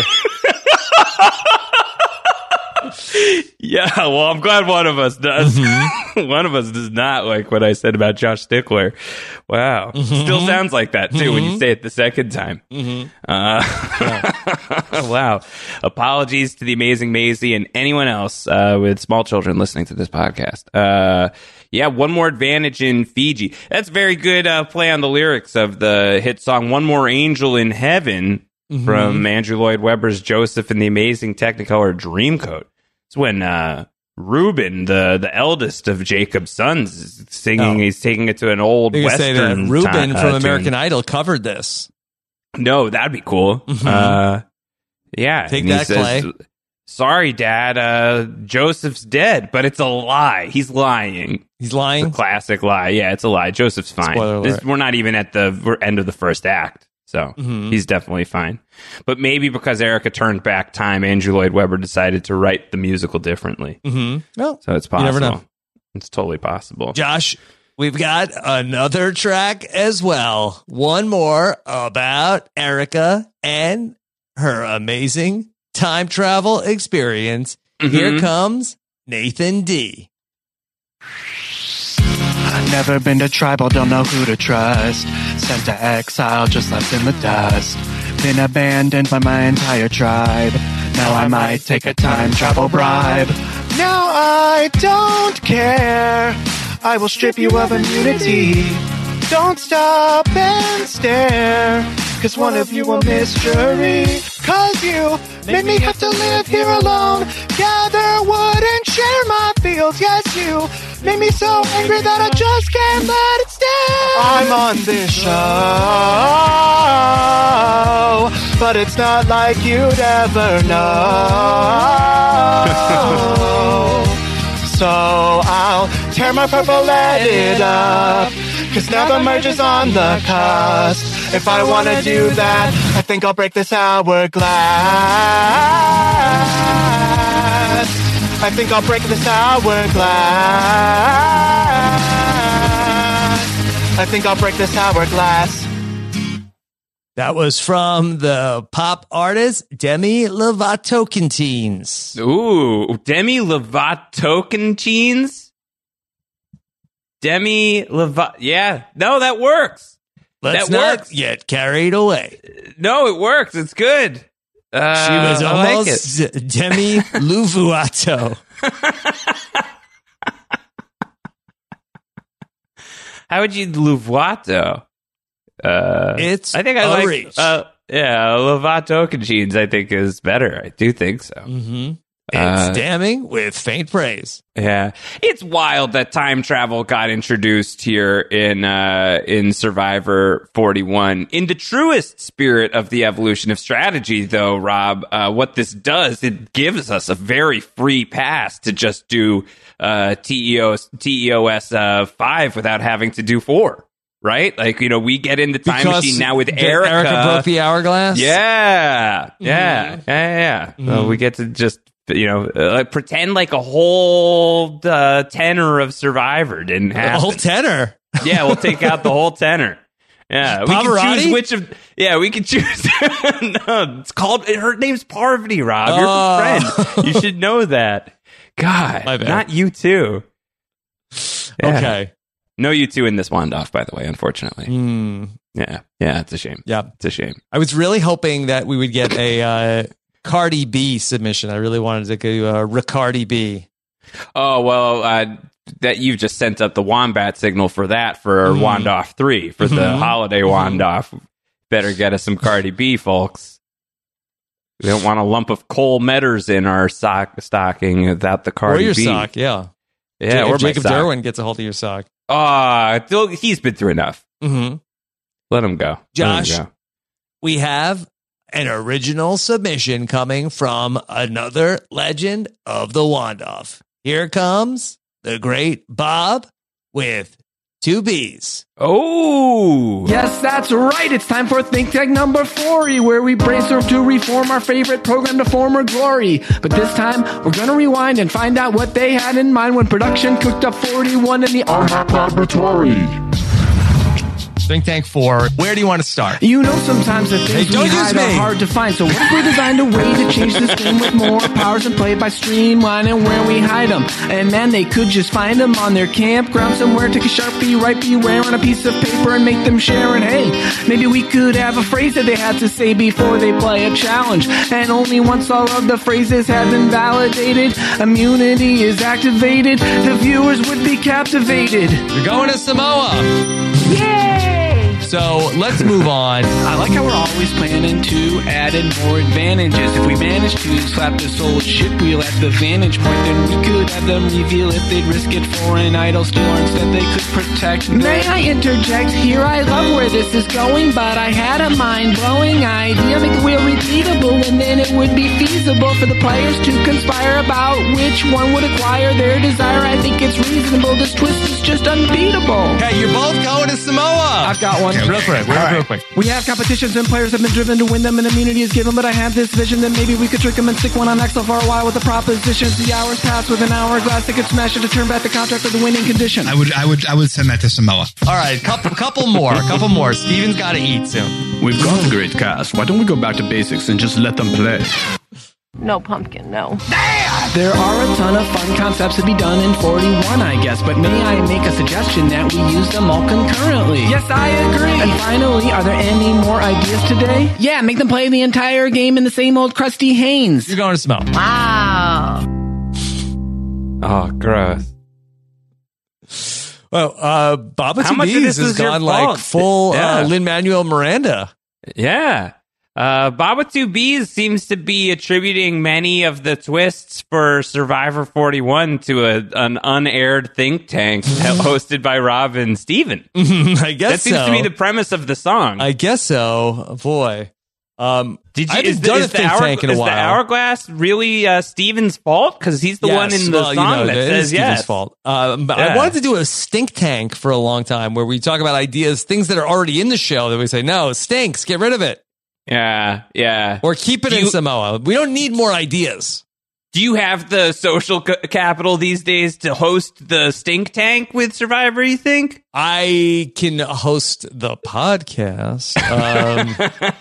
Yeah, well, I'm glad one of us does. Mm-hmm. One of us does not like what I said about Josh Stickler. Wow. Mm-hmm. Still sounds like that, too, Mm-hmm. when you say it the second time. Mm-hmm. Uh, wow. Apologies to the amazing Maisie and anyone else uh, with small children listening to this podcast. Uh, yeah, one more advantage in Fiji. That's very good uh, play on the lyrics of the hit song One More Angel in Heaven Mm-hmm. from Andrew Lloyd Webber's Joseph and the Amazing Technicolor Dreamcoat. It's when uh, Reuben, the, the eldest of Jacob's sons, is singing. Oh. He's taking it to an old You're gonna Western say that Ruben ti- uh, from tune. American Idol covered this. No, that'd be cool. Mhm. Uh, yeah. Take and he that, says, Clay. Sorry, Dad. Uh, Joseph's dead, but it's a lie. He's lying. He's lying? It's a classic lie. Yeah, it's a lie. Joseph's fine. Spoiler alert. This, we're not even at the we're end of the first act, so Mhm. he's definitely fine. But maybe because Erica turned back time, Andrew Lloyd Webber decided to write the musical differently. Mm-hmm. Well, So it's you possible. never know. It's totally possible. Josh, we've got another track as well. One more about Erica and her amazing time travel experience. Mm-hmm. Here comes Nathan D. I've never been to tribal, don't know who to trust. Sent to exile, just left in the dust. Been abandoned by my entire tribe. Now I might take a time travel bribe. Now I don't care. I will strip you of immunity. Don't stop and stare. Cause one of you a mystery. Cause you made me have to live here alone. Gather wood and share my fields. Yes, you made me so angry that I just can't let it stay. I'm on this show, but it's not like you'd ever know. So I'll tear my purple, let it up. Cause now the merge is on the cusp. If I wanna do that, I think I'll break this hourglass. I think I'll break this hourglass. I think I'll break this hourglass. That was from the pop artist Demi Lovato Cantines. Ooh, Demi Lovato Cantines? Demi Lovato. Yeah, no, that works. Let's that not works. get carried away. No, it works. It's good. Uh, She was I like almost it. Demi Lovato. How would you Lovato? Uh, It's I think I a like. reach. Uh, yeah, Lovato Cantines. I think is better. I do think so. Mm-hmm. It's Uh, damning with faint praise. Yeah, it's wild that time travel got introduced here in uh, in Survivor forty-one. In the truest spirit of the evolution of strategy, though, Rob, uh, what this does, it gives us a very free pass to just do uh, T E O T E O S uh, five without having to do four. Right? Like, you know, we get in the time Because machine now with the- Erica. Erica broke the hourglass? Yeah. Yeah. Mhm. Yeah. Yeah. Mhm. So we get to just, you know, uh, pretend like a whole uh, tenor of Survivor didn't happen. A whole tenor. Yeah, we'll take out the whole tenor. Yeah, we can Pavarotti? choose which of. Yeah, we can choose. No, it's called. Her name's Parvati. Rob, you're Oh. a friend. You should know that. God, My bad. not you too. Yeah. Okay. No, you two in this wand off, by the way. Unfortunately. Hmm. Yeah, yeah, it's a shame. Yeah. It's a shame. I was really hoping that we would get a uh, Cardi B submission. I really wanted to go uh, Ricardi B. Oh, well, uh, that you've just sent up the Wombat signal for that for mm. Wandoff three, for mm-hmm. the holiday mm-hmm. Wandoff. Better get us some Cardi B, folks. We don't want a lump of Cole Metters in our sock stocking without the Cardi B. Or your B. sock, yeah. Yeah, if or Jacob my sock. Derwin gets a hold of your sock. Ah, uh, he's been through enough. Mm-hmm. Let him go. Josh, Let him go. We have an original submission coming from another legend of the Wandoff. Here comes the great Bob with two B's. Oh! Yes, that's right. It's time for Think Tank number forty, where we brainstorm to reform our favorite program to former glory. But this time, we're going to rewind and find out what they had in mind when production cooked up forty-one in the Armap Laboratory. Think Tank four. Where do you want to start? You know sometimes the things hey, we hide are hard to find. So what if we designed a way to change this game with more powers and play by streamlining where we hide them? And man, they could just find them on their campground somewhere. Take a Sharpie, write beware on a piece of paper and make them share. And hey, maybe we could have a phrase that they had to say before they play a challenge. And only once all of the phrases have been validated, immunity is activated, the viewers would be captivated. You're going to Samoa. Yay! So let's move on. I like how we're always planning to add in more advantages. If we manage to slap this old ship wheel at the vantage point, then we could have them reveal if they'd risk it for an idle skill, or instead they could protect. May I interject here? I love where this is going, but I had a mind-blowing idea. Make the wheel repeatable, and then it would be feasible for the players to conspire about which one would acquire their desire. I think it's reasonable. This twist is just unbeatable. Okay, you're both going to Samoa. I've got one. Okay, real quick, real, right. real quick. We have competitions and players have been driven to win them, and immunity is given, but I have this vision that maybe we could trick them and stick one on Excel for a while with the propositions. The hours pass with an hourglass that could smash it to turn back the contract of the winning condition. I would, I would, I would send that to Samoa. All right, couple, couple more, a couple more. Steven's got to eat soon. We've got a great cast. Why don't we go back to basics and just let them play? No pumpkin, no. There are a ton of fun concepts to be done in forty-one, I guess, but may I make a suggestion that we use them all concurrently? Yes, I agree. And finally, are there any more ideas today? Yeah, make them play the entire game in the same old crusty Haynes. You're going to Samoa. Wow. Oh, gross. Well, uh, Baba How much of Bees this has is your gone like fault? full Yeah. uh, Lin-Manuel Miranda. Yeah. Uh, Baba Two Bees seems to be attributing many of the twists for Survivor forty-one to a, an unaired think tank hosted by Rob and Steven. I guess that seems so. to be the premise of the song. I guess so. Boy. Um, Did you, I haven't is done the, a is the think hour, tank in a is while. the hourglass really uh, Steven's fault? Because he's the Yes, one in the well, song you know, that it says is Steven's yes. fault. Um, but Yeah. I wanted to do a stink tank for a long time where we talk about ideas, things that are already in the show that we say, no, stinks, get rid of it. Yeah, yeah. Or keep it Do in you- Samoa. We don't need more ideas. Do you have the social c- capital these days to host the stink tank with Survivor, you think? I can host the podcast. Um,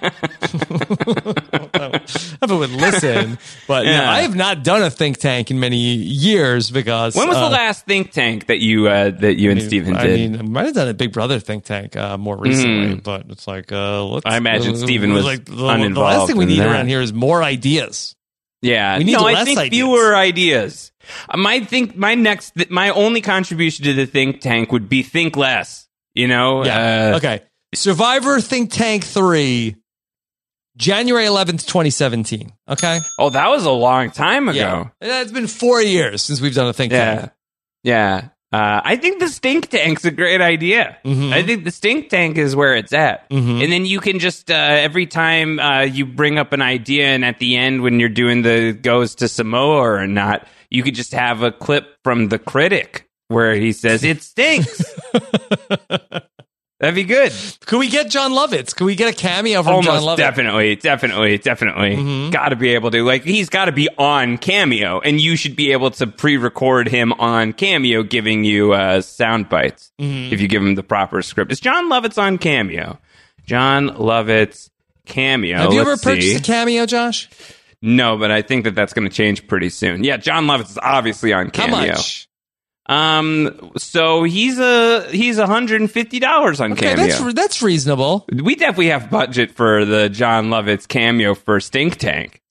if I would listen. But yeah. Yeah. I have not done a think tank in many years because... When was uh, the last think tank that you uh, that you I and mean, Steven I did? mean, I might have done a Big Brother think tank uh, more recently, Mm. but it's like, uh, let's, I imagine uh, Steven was like the, the uninvolved last thing we in need that. around here is more ideas. Yeah, We need no, less I think ideas. fewer ideas. Uh, my think my next my only contribution to the think tank would be think less. You know, Yeah. Uh, okay. Survivor Think Tank three, January eleventh, twenty seventeen. Okay. Oh, that was a long time ago. Yeah. It's been four years since we've done a think Yeah, tank. yeah. Uh, I think the stink tank's a great idea. Mhm. I think the stink tank is where it's at, Mhm. and then you can just uh, every time uh, you bring up an idea, and at the end when you're doing the goes to Samoa or not, you could just have a clip from the critic where he says it stinks. That'd be good. Could we get John Lovitz? Could we get a cameo from Almost John Lovitz? definitely, definitely, definitely. Mhm. Got to be able to. Like, he's got to be on Cameo, and you should be able to pre-record him on Cameo, giving you uh, sound bites Mhm. if you give him the proper script. Is John Lovitz on Cameo? John Lovitz Cameo. Have you ever Let's purchased see. a cameo, Josh? No, but I think that that's going to change pretty soon. Yeah, John Lovitz is obviously on How Cameo. much? Um, so he's a he's one hundred fifty dollars on Okay, Cameo. that's that's reasonable. We definitely have budget for the John Lovitz cameo for Stink Tank. Yeah.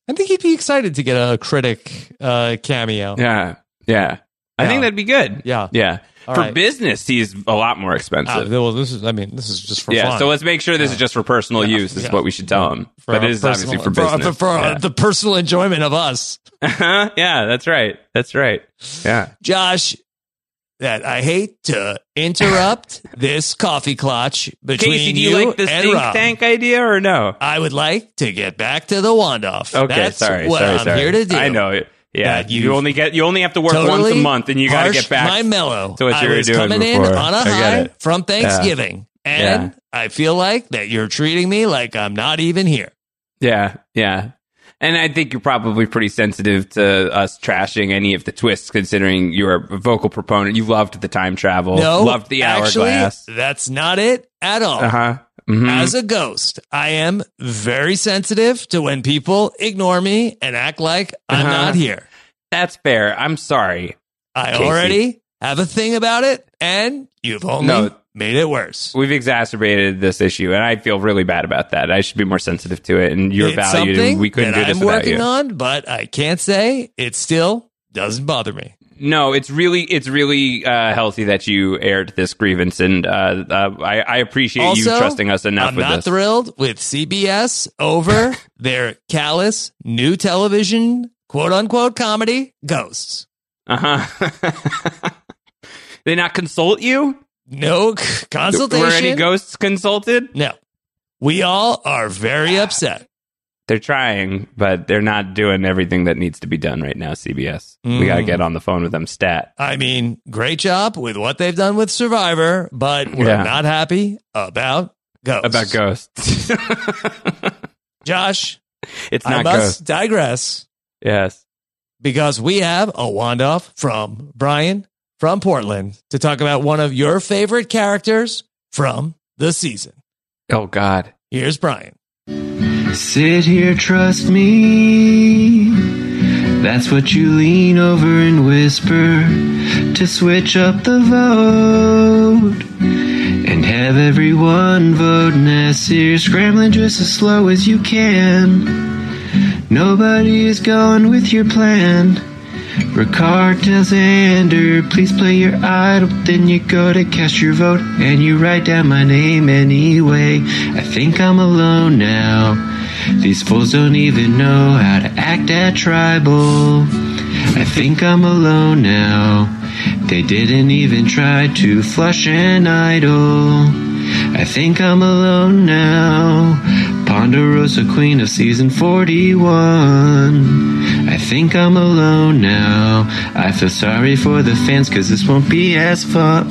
I think he'd be excited to get a critic uh, cameo. Yeah, yeah. I Yeah. think that'd be good. Yeah. Yeah. All for right. business, he's a lot more expensive. Uh, well, this is. I mean, this is just for yeah, fun. so let's make sure this is just for personal Yeah, use. Is yeah. what we should tell him. For But our it is personal- obviously for for, business. for, yeah. the personal enjoyment of us. yeah, that's right. That's right. Yeah. Josh, that I hate to interrupt this coffee clutch between Casey, do you, you like the and think Rob. tank idea or no? I would like to get back to the Wandoff. Okay, That's sorry. what sorry, I'm sorry. here to do. I know it. Yeah, That you you've only get you only have to work totally once a month, and you got to harshed get back my mellow. to what I you were was doing coming before. in on a I get high it. from Thanksgiving, and Yeah. I feel like that you're treating me like I'm not even here. Yeah, yeah. And I think you're probably pretty sensitive to us trashing any of the twists, considering you're a vocal proponent. You loved the time travel, No, loved the actually, hourglass. that's not it at all. Uh huh. Mm-hmm. As a ghost, I am very sensitive to when people ignore me and act like I'm Uh-huh. not here. That's fair. I'm sorry. I Casey. already have a thing about it, and you've only No. made it worse. We've exacerbated this issue, and I feel really bad about that. I should be more sensitive to it. And your It's value, something we couldn't that do this I'm without working you. on, but I can't say it still doesn't bother me. No, it's really it's really uh, healthy that you aired this grievance, and uh, uh, I, I appreciate Also, you trusting us enough I'm with not this. thrilled with C B S over their callous new television quote unquote comedy Ghosts. Uh huh. They not consult you? No c- consultation. Were any ghosts consulted? No. We all are very upset. They're trying, but they're not doing everything that needs to be done right now, C B S. We got to Mm. get on the phone with them stat. I mean, great job with what they've done with Survivor, but we're Yeah. not happy about Ghosts. About ghosts. Josh, It's I not must ghosts. digress Yes. because we have a wand-off from Brian from Portland to talk about one of your favorite characters from the season. Oh, God. Here's Brian. Sit here, trust me. That's what you lean over and whisper to switch up the vote and have everyone vote. As you're scrambling just as slow as you can. Nobody is going with your plan. Ricard tells Ander, please play your idol. Then you go to cast your vote and you write down my name anyway. I think I'm alone now. These fools don't even know how to act at tribal. I think I'm alone now. They didn't even try to flush an idol. I think I'm alone now. Ponderosa, queen of season forty-one. I think I'm alone now. I feel sorry for the fans cause this won't be as fun.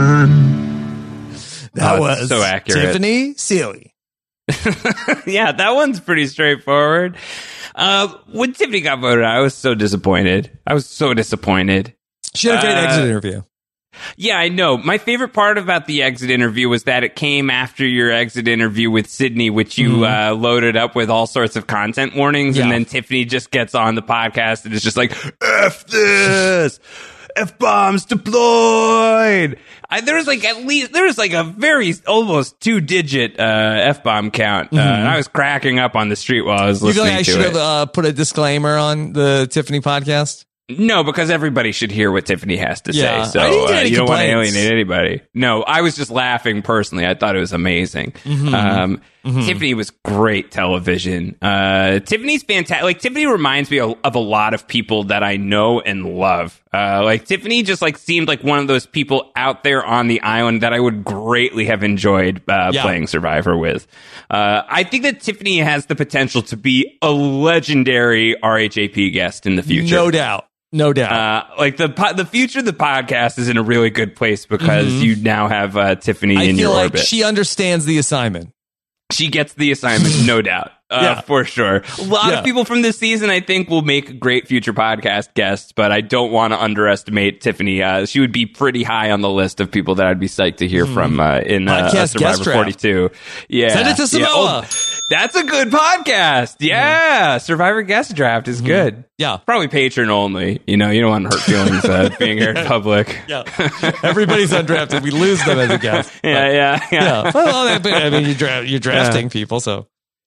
That Oh, was so accurate. Tiffany Seeley. Yeah, that one's pretty straightforward. Uh, when Tiffany got voted out, I was so disappointed. I was so disappointed. She had a great Uh, exit interview. Yeah, I know. My favorite part about the exit interview was that it came after your exit interview with Sydney, which you Mhm. uh, loaded up with all sorts of content warnings, Yeah. and then Tiffany just gets on the podcast and is just like, F this! F-bombs deployed! I, there was like at least, there was like a very, almost two-digit uh, F-bomb count, uh, Mhm. and I was cracking up on the street while I was You feel listening like I to should it. have uh, put a disclaimer on the Tiffany podcast? No, because everybody should hear what Tiffany has to Yeah. say. So I didn't get uh, any you don't want to complaints. alienate anybody. No, I was just laughing personally. I thought it was amazing. Mhm. Um, Mhm. Tiffany was great television. Uh, Tiffany's fantastic. Like Tiffany reminds me of, of a lot of people that I know and love. Uh, like Tiffany just like seemed like one of those people out there on the island that I would greatly have enjoyed uh, Yeah. playing Survivor with. Uh, I think that Tiffany has the potential to be a legendary R H A P guest in the future. No doubt. No doubt. Uh, like the po- the future of the podcast is in a really good place because Mhm. you now have uh, Tiffany I in feel your like orbit. she understands the assignment. She gets the assignment, no doubt. Uh, Yeah. For sure. A lot Yeah. of people from this season, I think, will make great future podcast guests, but I don't want to underestimate Tiffany. Uh, she would be pretty high on the list of people that I'd be psyched to hear from uh, in uh, Podcast guest Survivor draft. forty-two. Yeah. Send it to Yeah. Samoa. Oh, that's a good podcast. Yeah. Survivor guest draft is good. Yeah. Probably patron only. You know, you don't want to hurt feelings uh, being here in public. Yeah. Everybody's undrafted. We lose them as a guest. Yeah, yeah, yeah. Yeah. Well, I mean, you're, dra- you're drafting people, so.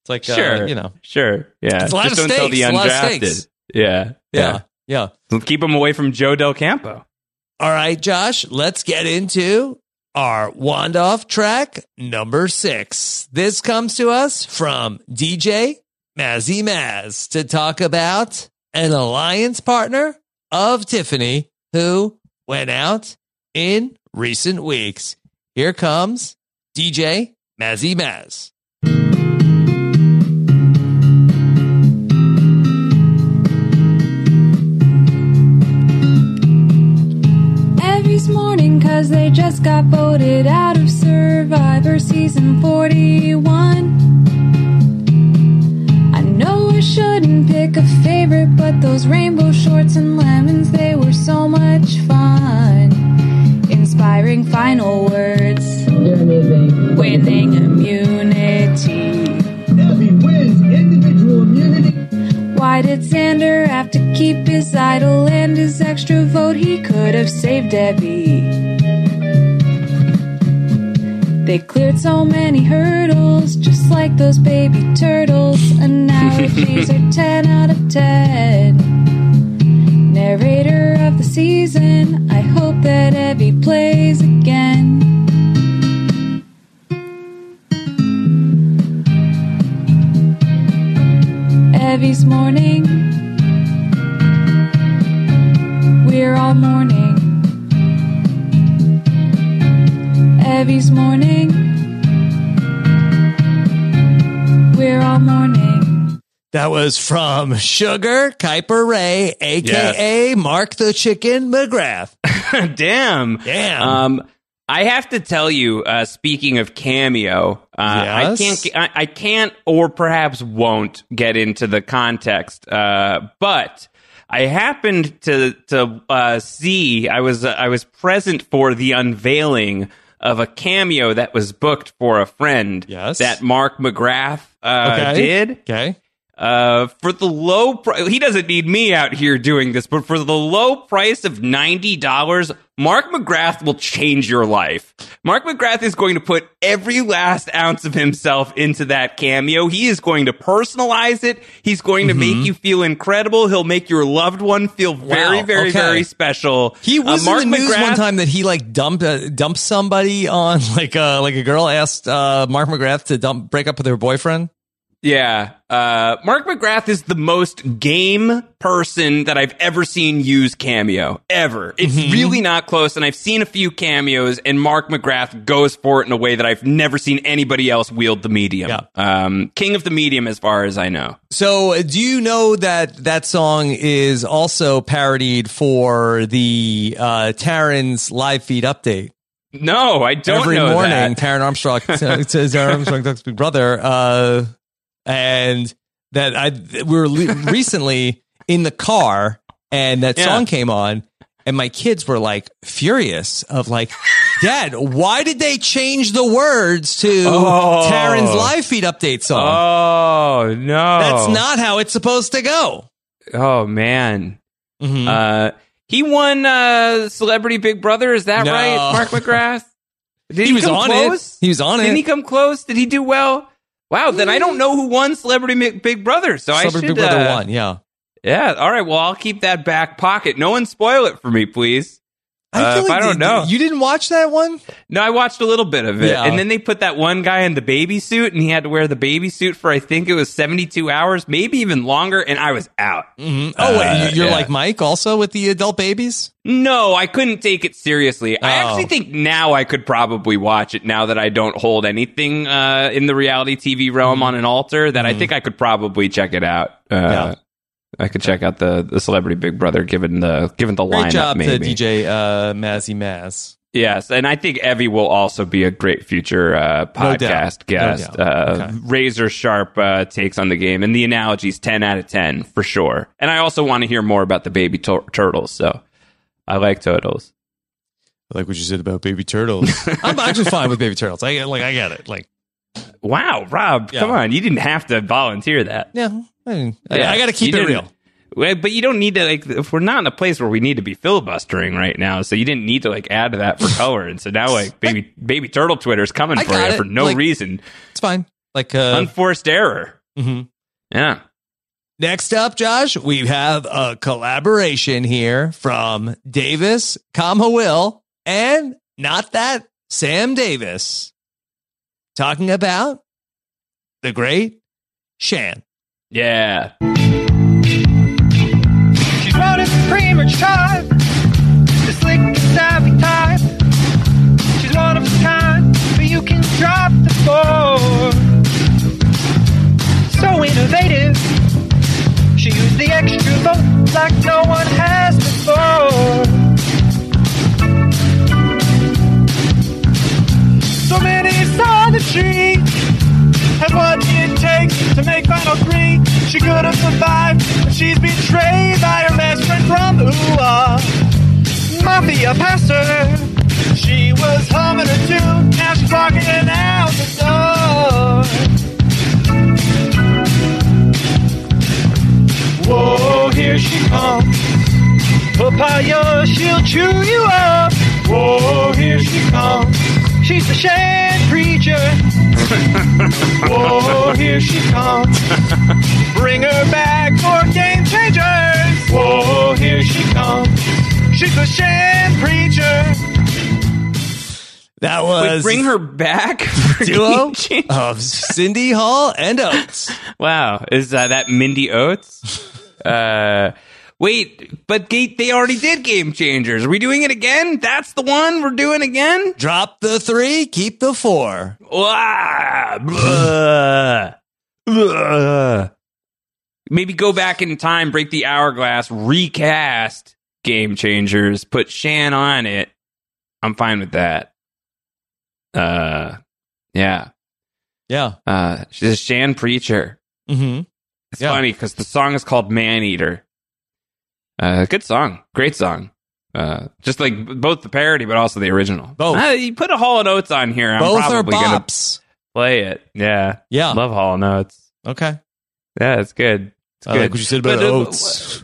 It's like, Sure, uh, you know. Sure, yeah. It's a lot Just of don't tell stakes. the a lot of undrafted. stakes. Yeah, Yeah, yeah. So keep them away from Joe Del Campo. All right, Josh, let's get into our Wandoff track number six. This comes to us from D J Mazzy Maz to talk about an alliance partner of Tiffany who went out in recent weeks. Here comes D J Mazzy Maz. Evie's mourning cause they just got voted out of Survivor Season forty-one. I know I shouldn't pick a favorite, but those rainbow shorts and lemons, they were so much fun. Inspiring final words. Winning immunity. Evie wins individual immunity. Why did Xander have to keep his idol and his extra vote? He could have saved Evie. They cleared so many hurdles, just like those baby turtles. Analogies are ten out of ten. Narrator of the season, I hope that Evie plays again. Evie's mourning. We're all mourning. Evie's mourning. We're all mourning. That was from Sugar Kuiper Ray, a k a. Yes. Mark the Chicken McGrath. Damn. Damn. Um, I have to tell you, uh, speaking of Cameo, uh, Yes? I can't, I, I can't, or perhaps won't get into the context, uh, but I happened to to uh, see. I was uh, I was present for the unveiling of a cameo that was booked for a friend. Yes. That Mark McGrath uh, Okay. did. Okay. Uh, for the low price, he doesn't need me out here doing this, but for the low price of ninety dollars, Mark McGrath will change your life. Mark McGrath is going to put every last ounce of himself into that cameo. He is going to personalize it. He's going to Mm-hmm. make you feel incredible. He'll make your loved one feel very, Wow, very, okay. very special. He was uh, Mark in the news McGrath, one time that he like dumped uh, dumped somebody on like uh like a girl asked uh Mark McGrath to dump break up with her boyfriend. Yeah. Uh, Mark McGrath is the most game person that I've ever seen use Cameo, ever. It's Mm-hmm. really not close, and I've seen a few cameos, and Mark McGrath goes for it in a way that I've never seen anybody else wield the medium. Yeah. Um, king of the medium, as far as I know. So, uh, do you know that that song is also parodied for the uh Taryn's live feed update? No, I don't Every know morning, that. Taryn Armstrong, Taryn Armstrong talks to Big Brother, uh, and that I we were le- recently in the car, and that Yeah. song came on, and my kids were like furious of like, Dad, why did they change the words to Oh. Taryn's live feed update song? Oh, no. That's not how it's supposed to go. Oh, man. Mhm. Uh, he won uh, Celebrity Big Brother. Is that No. right, Mark McGrath? Did He was come on close? it. He was on Didn't it. he come close? Did he do well? Wow, then I don't know who won Celebrity Mi- Big Brother. So Celebrity I should. Big Brother uh, won, yeah. Yeah. All right. Well, I'll keep that back pocket. No one spoil it for me, please. I, Uh, feel if like I don't they- know. You didn't watch that one? No, I watched a little bit of it, Yeah. and then they put that one guy in the baby suit, and he had to wear the baby suit for I think it was seventy-two hours, maybe even longer, and I was out. Mm-hmm. Oh, wait, Uh, you- you're yeah. like Mike also with the adult babies? No, I couldn't take it seriously. I Oh. actually think now I could probably watch it now that I don't hold anything uh, in the reality T V realm on an altar. That I think I could probably check it out. Uh, Yeah. I could check out the, the Celebrity Big Brother given the given the Great lineup. job maybe. to D J uh, Mazzy Maz. Yes, and I think Evie will also be a great future uh, No doubt. podcast No guest. doubt. Uh, Okay. Razor sharp uh, takes on the game, and the analogies ten out of ten for sure. And I also want to hear more about the baby tur- turtles. So I like turtles. I like what you said about baby turtles. I'm actually fine with baby turtles. I like. I get it. Like, Wow, Rob, Yeah. come on! You didn't have to volunteer that. yeah, I, mean, I- Yeah, I got to keep you it didn't- real. Well, But you don't need to like. If we're not in a place where we need to be filibustering right now, so you didn't need to like add to that for color. And so now, like baby baby turtle Twitter's coming I for got you it. for no Like- reason. It's fine. Like a unforced error. Mm-hmm. Yeah. Next up, Josh, we have a collaboration here from Davis, comma Will, and not that Sam Davis, talking about the great Shan. Yeah. She's one of the creamer type, the slick and savvy type. She's one of a kind, but you can drop the ball. So innovative, she used the extra vote like no one has before. So many saw that she had what it takes to make final three. She could have survived, but she's betrayed by her best friend from ooh ah. Mafia passer. She was humming her tune, now she's walking out the door. Whoa, here she comes. Papaya, she'll chew you up. Whoa, here she comes. She's the Shan preacher. Whoa, here she comes. Bring her back for game changers. Whoa, here she comes. She's the Shan preacher. That was Wait, bring her back. Duo of Cindy Hall and Oates. Wow, is uh, that Mindy Oates? Uh, wait, but Gate, they already did Game Changers. Are we doing it again? That's the one we're doing again? Drop the three, keep the four. Wow. Blah. Blah. Maybe go back in time, break the hourglass, recast Game Changers, put Shan on it. I'm fine with that. Uh, yeah. Yeah. Uh, she's a Shan preacher. Mm-hmm. It's Yeah. funny because the song is called Man Eater. Uh, good song. Great song. Uh, just like both the parody, but also the original. Both. Uh, you put a Hall and Oates on here. I'm Both are probably gonna bops. play it. Yeah. Yeah. Love Hall and Oates. Okay. Yeah, it's good. It's I good. like what you said about But, uh, Oates.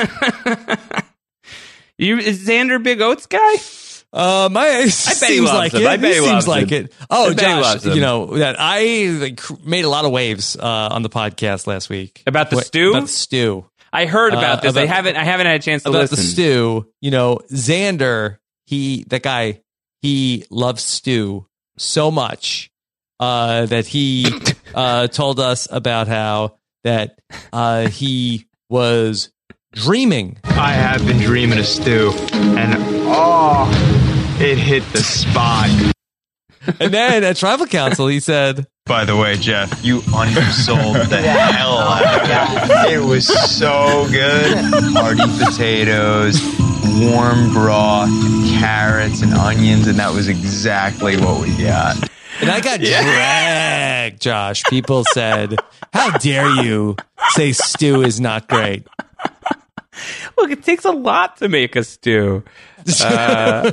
you, is Xander a big Oates guy? Uh, my it I bet he seems loves like him. it. I bet He he seems loves like him. it. Oh, I bet he Josh, loves him. you know that I like, cr- made a lot of waves uh, on the podcast last week About the Wait, stew? About the stew. I heard about Uh, this. I about- haven't. I haven't had a chance to about listen. the stew. You know, Xander, he that guy, he loves stew so much uh, that he uh, told us about how that uh, he was dreaming. I have been dreaming of stew, and oh, it hit the spot. And then at Tribal Council, he said, By the way, Jeff, you undersold the hell out of it. It was so good. Hearty potatoes, warm broth, carrots, and onions, and that was exactly what we got. and I got dragged, Josh. People said, how dare you say stew is not great? Look, it takes a lot to make a stew. Uh,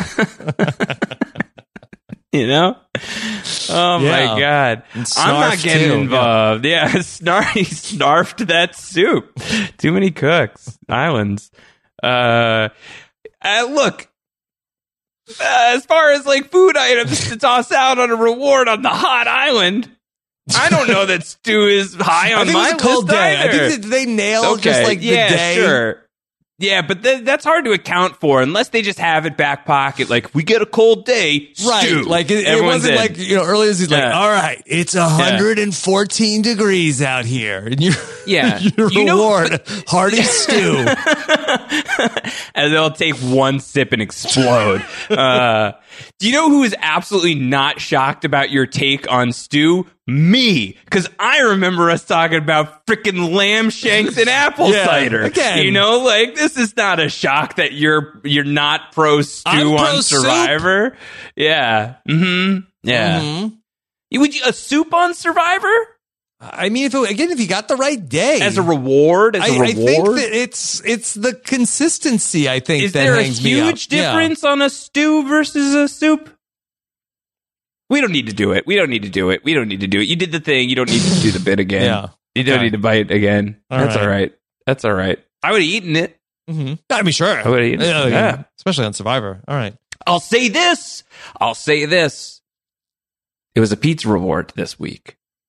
you know? Oh Yeah. my God. And I'm not snarf, getting too. involved. Yeah, Snar- he snarfed that soup. Too many cooks. Islands. Uh, uh, look, uh, as far as like food items to toss out on a reward on the hot island, I don't know that stew is high on I think my it was a cold list day. I either. think that they nailed Okay, just like the yeah, day. Sure. Yeah, but th- that's hard to account for unless they just have it back pocket. Like, we get a cold day, Right. stew. Like it, it Everyone's wasn't in. like, you know, earlier he's like, Yeah. all right, it's one hundred fourteen degrees out here. And you Yeah. your You know- reward, hearty stew. and they'll take one sip and explode. uh, do you know who is absolutely not shocked about your take on stew? Me, because I remember us talking about freaking lamb shanks and apple Yeah, cider. again. You know, like this is not a shock that you're you're not pro stew I'm on pro soup. Survivor. Yeah. Mm-hmm. Yeah. Mhm. You- Would you a soup on Survivor I mean, if it, again, if you got the right day. as a reward? As a I, I reward, think that it's it's the consistency, I think, is that there a hangs me up. huge Yeah. difference on a stew versus a soup? We don't need to do it. We don't need to do it. We don't need to do it. You did the thing. You don't need to do the bit again. Yeah. You don't Okay. need to bite again. All That's right. all right. That's all right. I would have eaten it. Mm-hmm. I mean, sure. I would've eaten it. Yeah, Yeah. Especially on Survivor. All right. I'll say this. I'll say this. It was a pizza reward this week.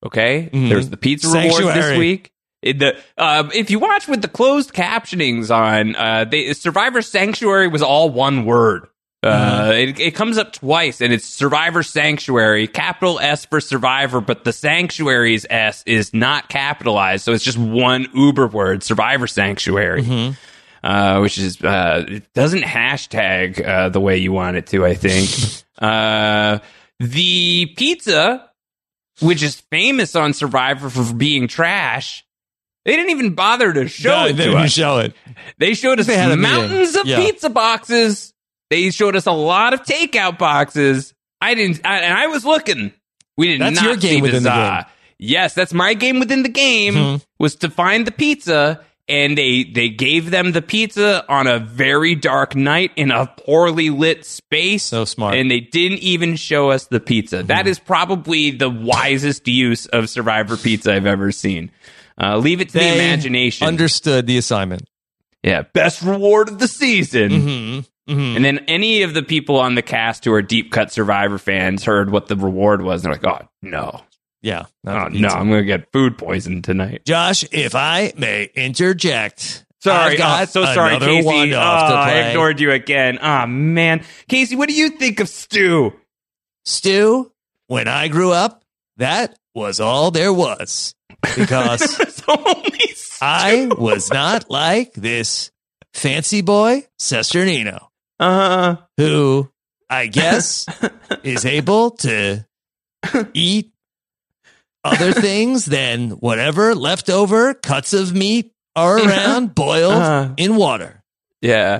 Okay, Mhm. there's the pizza reward this Sanctuary. week. In the um, if you watch with the closed captionings on, uh, they, Survivor Sanctuary was all one word. Uh, it, it comes up twice, and it's Survivor Sanctuary, capital S for Survivor, but the Sanctuary's S is not capitalized, so it's just one Uber word, Survivor Sanctuary, uh, which is uh, it doesn't hashtag uh, the way you want it to. I think uh, the pizza, which is famous on Survivor for being trash. They didn't even bother to show No, it they to didn't us. show it. They showed us They had a meeting. mountains of Yeah. pizza boxes. They showed us a lot of takeout boxes. I didn't, I, and I was looking. We did That's not your game see within the za. game. Yes, that's my game within the game. Mhm. Was to find the pizza, and they they gave them the pizza on a very dark night in a poorly lit space. So smart. And they didn't even show us the pizza. That is probably the wisest use of Survivor Pizza I've ever seen. Uh, leave it to the They imagination. Understood the assignment. Yeah, best reward of the season. Mm-hmm. Mm-hmm. And then any of the people on the cast who are deep cut Survivor fans heard what the reward was, and they're like, "Oh no, Yeah. oh not the no, pizza. I'm going to get food poisoned tonight." Josh, if I may interject. Sorry, I've got oh, so sorry, another Casey. one Oh, off to I play. ignored you again. Oh man, Casey, what do you think of Stu? Stu, when I grew up, that was all there was. Because There's only Stu. I was not like this fancy boy, Sesternino, Uh, who I guess is able to eat other things than whatever leftover cuts of meat are around boiled Uh. in water. yeah.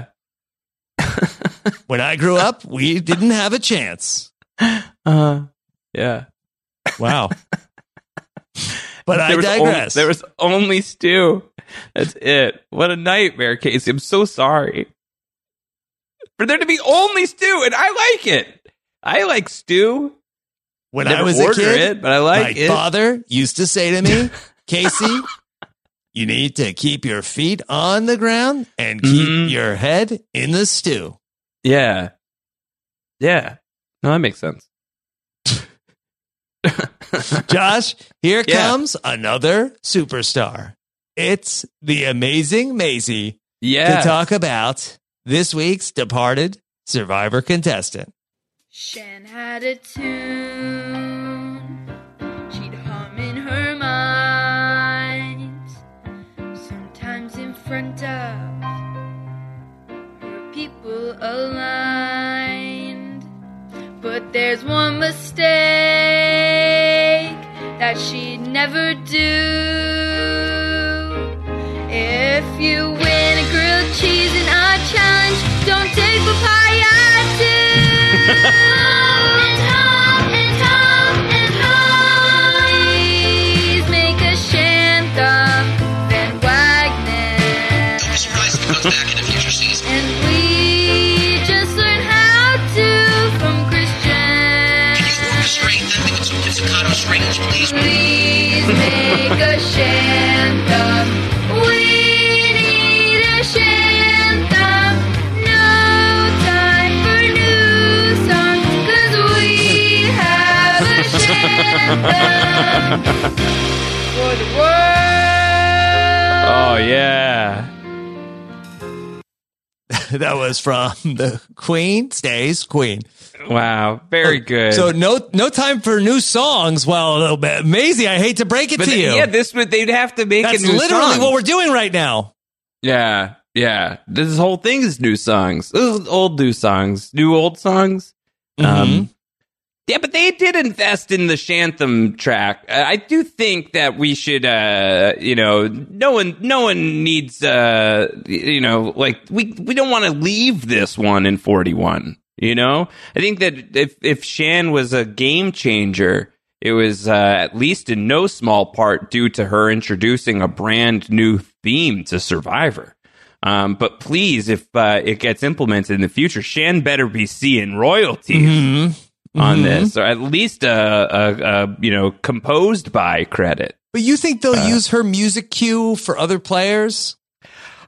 When I grew up, we didn't have a chance. Uh, yeah. Wow. But I There was digress. on- there was only Stu. That's it. What a nightmare, Casey. I'm so sorry. For there to be only Stu, and I like it. I like Stu. When Never I was a order kid, it, but I like my it. father used to say to me, Casey, you need to keep your feet on the ground and keep Mhm. your head in the stew. Yeah. Yeah. No, that makes sense. Josh, here Yeah. comes another superstar. It's the amazing Maisie Yeah. to talk about this week's departed Survivor contestant. Shan had a tune she'd hum in her mind, sometimes in front of her people aligned. But there's one mistake that she'd never do. If you win a grilled cheese in our challenge, don't take papaya too. And hum, and hum, and hum. Please make a Shantham Van Wagner. Don't be surprised if it comes back in a future season. And we just learned how to from Christian. Can you orchestrate them into pizzicato strings, please? Please make a Shantham. We need a Shantham. No time for new songs, 'cause we have a Shantham for the world. Oh, yeah. That was from the Queen Stays Queen. Wow. Very good. So no no time for new songs. Well, a little bit. Maisie, I hate to break it but to th- you. yeah, this would, they'd have to make That's a new literally song. what we're doing right now. Yeah. Yeah. This whole thing is new songs. This is old new songs. New old songs. Um, yeah, but they did invest in the Shantham track. Uh, I do think that we should, uh, you know, no one, no one needs, uh, you know, like we, we don't want to leave this one in forty-one. You know, I think that if if Shan was a game changer, it was uh, at least in no small part due to her introducing a brand new theme to Survivor. Um, but please, if uh, it gets implemented in the future, Shan better be seeing royalties Mm-hmm. on Mhm. this, or at least a, a, a you know composed by credit. But you think they'll Uh, use her music cue for other players?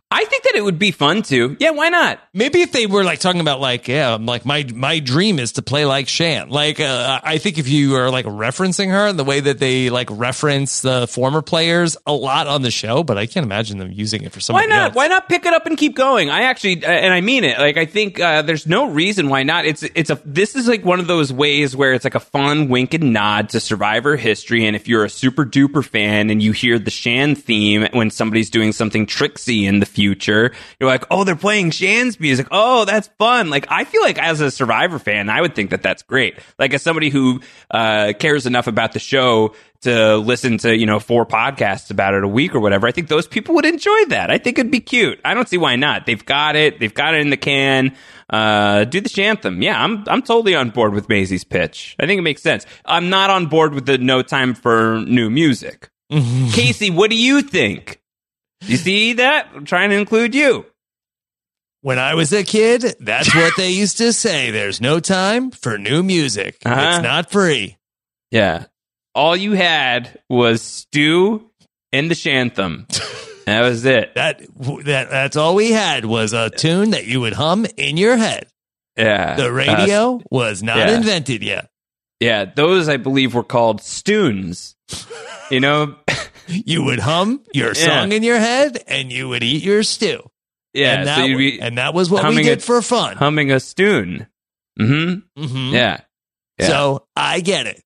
I think that it would be fun to. Yeah, why not? Maybe if they were like talking about like, yeah, like my my dream is to play like Shan. Like, uh, I think if you are like referencing her the way that they like reference the former players a lot on the show, but I can't imagine them using it for somebody Why not? else. Why not pick it up and keep going? I actually, uh, and I mean it. Like, I think uh, there's no reason why not. It's it's a. This is like one of those ways where it's like a fun wink and nod to Survivor history. And if you're a super duper fan and you hear the Shan theme when somebody's doing something tricksy in the future, you're like, oh, they're playing Shan's music. Oh, that's fun. Like, I feel like as a Survivor fan, I would think that that's great. Like, as somebody who uh, cares enough about the show to listen to, you know, four podcasts about it a week or whatever, I think those people would enjoy that. I think it'd be cute. I don't see why not. They've got it. They've got it in the can. Uh, do the Shanthem. Yeah, I'm I'm totally on board with Maisie's pitch. I think it makes sense. I'm not on board with the no time for new music. Casey, what do you think? You see that? I'm trying to include you. When I was a kid, that's what they used to say. There's no time for new music. Uh-huh. It's not free. Yeah. All you had was Stu and the Shanthem. That was it. That that that's all we had was a tune that you would hum in your head. Yeah. The radio uh, was not yeah. invented yet. Yeah, those I believe were called Stoons. You know, you would hum your song yeah. in your head and you would eat your stew. Yeah, and that, so you'd be and that was what we did a, for fun. Humming a Stoon. Mm-hmm. Mm-hmm. Yeah. yeah. So I get it.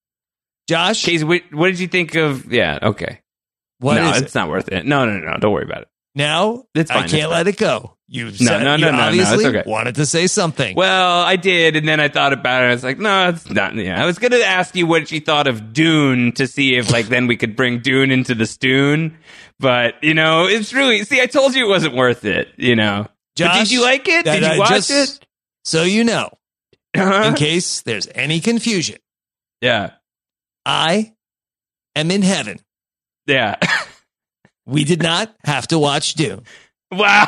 Josh? Casey, what, what did you think of... Yeah, okay. What no, is it's it? not worth it. No, no, no, no. Don't worry about it. Now, It's fine, I can't it's let fine. it go. You No, said, no, no, you no, no, obviously it's okay. wanted to say something. Well, I did, and then I thought about it. I was like, no, it's not. Yeah, I was going to ask you what you thought of Dune to see if, like, then we could bring Dune into the Stoon. But, you know, it's really... See, I told you it wasn't worth it, you know. Josh, but did you like it? that Did you I watch just- it? So you know, Uh-huh. in case there's any confusion, Yeah. I am in heaven. Yeah. We did not have to watch Dune. Wow.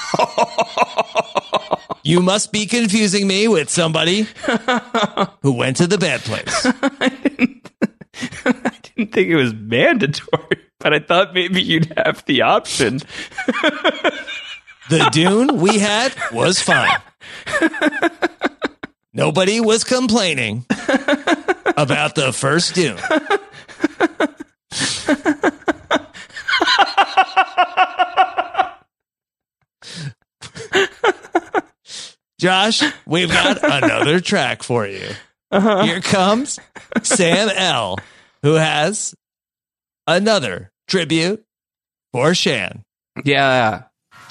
You must be confusing me with somebody who went to the bad place. I didn't, I didn't think it was mandatory, but I thought maybe you'd have the option. The Dune we had was fine. Nobody was complaining about the first Dune. Josh, we've got another track for you. Uh-huh. Here comes Sam L., who has another tribute for Shan. Yeah.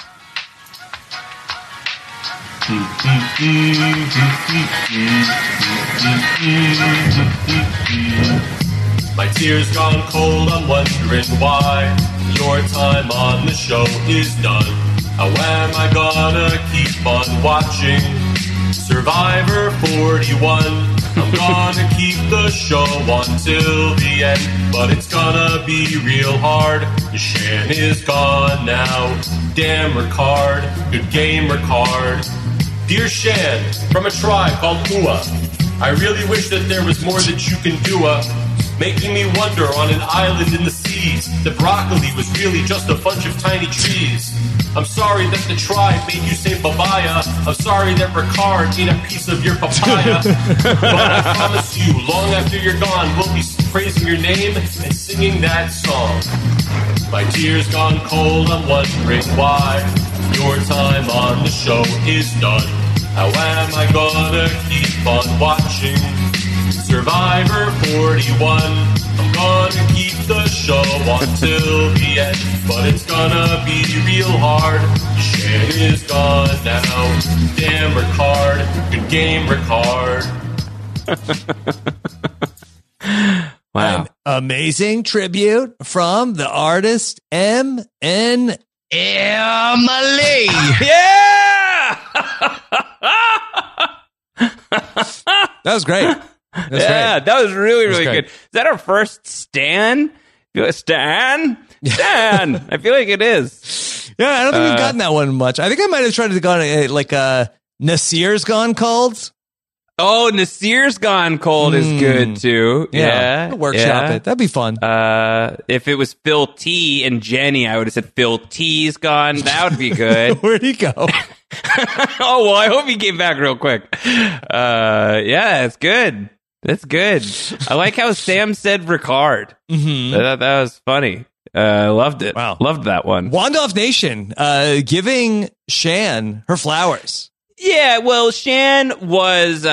My tears gone cold, I'm wondering why your time on the show is done. How am I gonna keep on watching Survivor forty-one? I'm gonna keep the show until the end, but it's gonna be real hard. Shan is gone now. Damn Ricard, good game Ricard. Dear Shan, from a tribe called Ua, I really wish that there was more that you can do, uh, making me wonder on an island in the seas that broccoli was really just a bunch of tiny trees. I'm sorry that the tribe made you say babaya. I'm sorry that Ricard ate a piece of your papaya. But I promise you, long after you're gone, we'll be praising your name and singing that song. My tears gone cold, I'm wondering why your time on the show is done. How am I gonna keep on watching Survivor forty-one? I'm gonna keep the show until the end, but it's gonna be real hard. Shan is gone now. Damn Ricard, good game Ricard. Wow. An amazing tribute from the artist M N Emily. Yeah! That was great. That was yeah, great. that was really, really That was good. Is that our first Stan? Stan? Stan! I feel like it is. Yeah, I don't think Uh, we've gotten that one much. I think I might have tried to go on uh, like uh, Nasir's Gone Cold. Oh, Nasir's Gone Cold is good too. Yeah, Yeah, workshop yeah. it. That'd be fun. Uh, if it was Phil T and Jenny, I would have said Phil T's gone. That would be good. Where'd he go? Oh, well, I hope he came back real quick. Uh, yeah, it's good. That's good. I like how Sam said Ricard. Mm-hmm. That, that was funny. I uh, loved it. Wow. Loved that one. Wandolph Nation uh, giving Shan her flowers. Yeah, well, Shan was uh,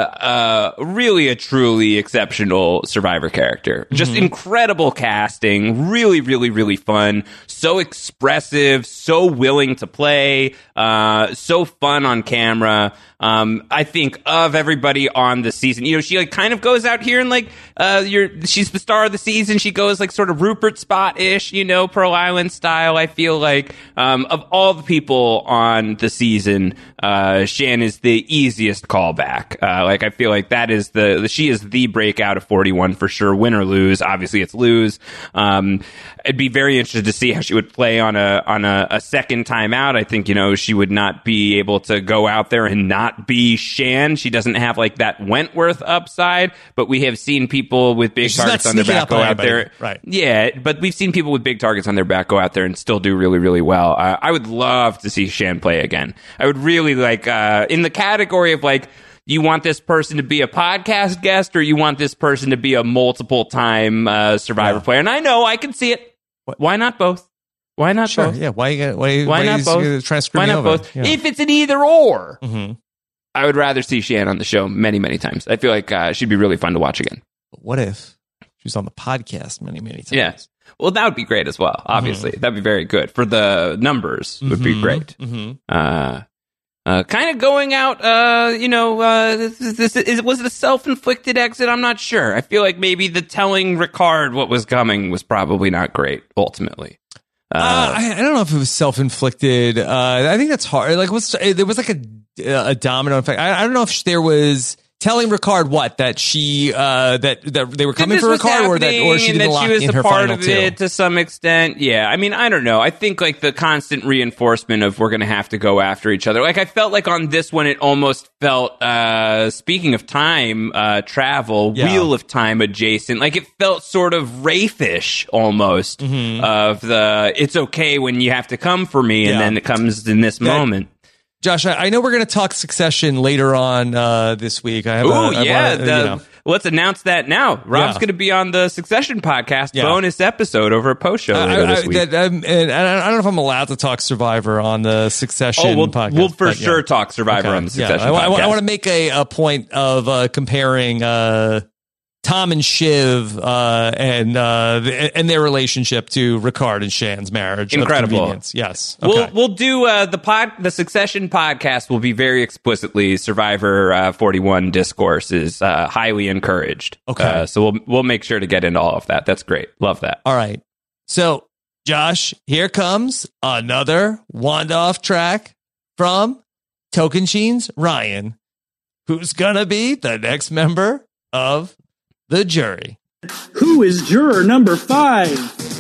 uh, really a truly exceptional Survivor character. Just Mm-hmm. incredible casting, really, really, really fun. So expressive, so willing to play, uh, so fun on camera. Um, I think of everybody on the season, you know, she like kind of goes out here and like, uh, you're, she's the star of the season. She goes like sort of Rupert Spot-ish, you know, Pearl Island style. I feel like, um, of all the people on the season, uh, Shan is the easiest callback. Uh, like I feel like that is the, the, she is the breakout of forty-one for sure. Win or lose. Obviously it's lose. Um, I'd be very interested to see how she would play on a, on a, a second time out. I think, you know, she would not be able to go out there and not be Shan. She doesn't have like that Wentworth upside, but we have seen people with big She's targets not on their sneaking back up go on out anybody. there. Right. Yeah, but we've seen people with big targets on their back go out there and still do really, really well. Uh, I would love to see Shan play again. I would really like, uh, in the category of like, you want this person to be a podcast guest or you want this person to be a multiple time uh, Survivor Yeah. player. And I know I can see it. Why not both? Why not Sure. both? Yeah. Why you got? Why, Why why not you both? gonna try and screw Why me not over? both? Yeah. If it's an either or, Mm-hmm. I would rather see Shan on the show many, many times. I feel like uh, she'd be really fun to watch again. But what if she's on the podcast many, many times? Yeah. Well, that would be great as well. Obviously, that'd be very good for the numbers. Would be Mhm. great. Mm-hmm. Uh, uh, kind of going out. Uh, you know, uh, this, this is was it a self-inflicted exit? I'm not sure. I feel like maybe the telling Ricard what was coming was probably not great. Ultimately. Uh, Uh, I, I don't know if it was self-inflicted. Uh, I think that's hard. Like, what's there was like a a domino effect. I, I don't know if there was telling Ricard what that she uh, that that they were coming this for was Ricard, or that or she happening and didn't that lock she was in a her part final of two. it to some extent. Yeah, I mean, I don't know. I think like the constant reinforcement of we're going to have to go after each other. Like I felt like on this one, it almost felt. Uh, speaking of time uh, travel, Yeah. Wheel of Time adjacent. Like it felt sort of Rafe-ish almost Mhm. of the. It's okay when you have to come for me, and Yeah. then it comes in this Yeah. moment. Josh, I, I know we're going to talk Succession later on uh, this week. I have a- Oh I yeah, wanna, the- you know. let's announce that now. Rob's Yeah. going to be on the Succession podcast Yeah. bonus episode over at Post Show I, later I, this week. that, um, and I don't know if I'm allowed to talk Survivor on the Succession Oh, we'll, podcast. we'll for but, yeah. sure talk Survivor Okay. on the Yeah, Succession I, I, podcast. I want to make a, a point of uh, comparing uh, Tom and Shiv uh, and uh, the, and their relationship to Ricard and Shan's marriage. of Incredible. convenience. Yes. Okay. We'll we'll do uh, the pod the Succession podcast will be very explicitly Survivor uh, forty-one discourse is uh, highly encouraged. Okay. uh, so we'll we'll make sure to get into all of that. That's great. Love that. All right. So, Josh, here comes another Wand-Off track from Tocantins Ryan, who's going to be the next member of the jury. Who is juror number five?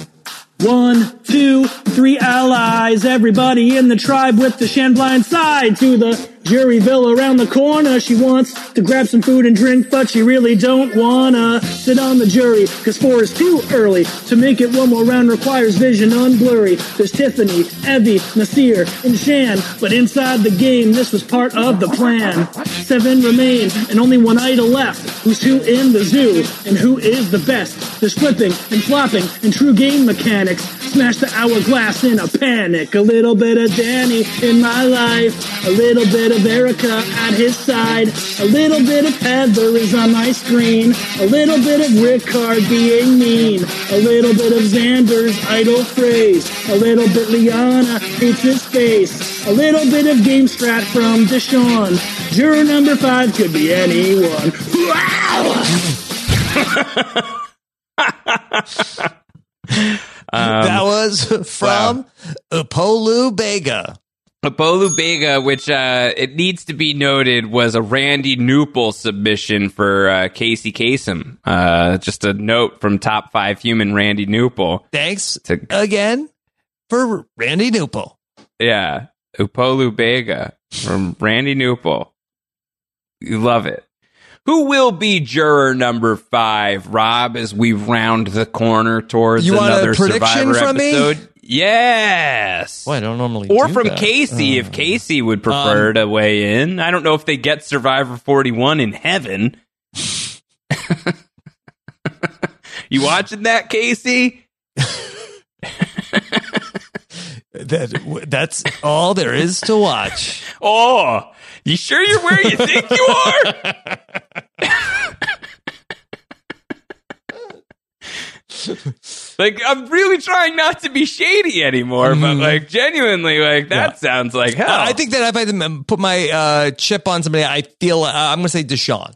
One, two, three allies. Everybody in the tribe with the Shan blind side to the Juryville around the corner. She wants to grab some food and drink, but she really don't wanna sit on the jury, cause four is too early. To make it one more round requires vision unblurry. There's Tiffany, Evie, Nasir, and Shan, but inside the game, this was part of the plan. Seven remain, and only one idol left. Who's who in the zoo, and who is the best? There's flipping and flopping and true game mechanics. Smash the hourglass in a panic. A little bit of Danny in my life, a little bit of Erica at his side, a little bit of Heather is on my screen, a little bit of Ricard being mean, a little bit of Xander's idle phrase, a little bit Liana hates his face, a little bit of game strat from Deshaun. Juror number five could be anyone. Um, that was from Apolu Bega. Apolu Bega, which uh, it needs to be noted, was a Randy Newpel submission for uh, Casey Kasem. Uh, just a note from Top Five Human Randy Newpel. Thanks to, again for Randy Newpel. Yeah, Apolu Bega from Randy Newpel. You love it. Who will be juror number five, Rob, as we round the corner towards You want a another prediction Survivor from me? episode? Yes. Well, I don't normally Or do from that. Casey, Uh, if Casey would prefer um, to weigh in. I don't know if they get Survivor forty-one in heaven. You watching that, Casey? that that's all there is to watch. Oh, you sure you're where you think you are? Like, I'm really trying not to be shady anymore, but like, genuinely, like, that Yeah. sounds like hell. Uh, I think that if I had to put my uh, chip on somebody, I feel uh, I'm going to say Deshaun.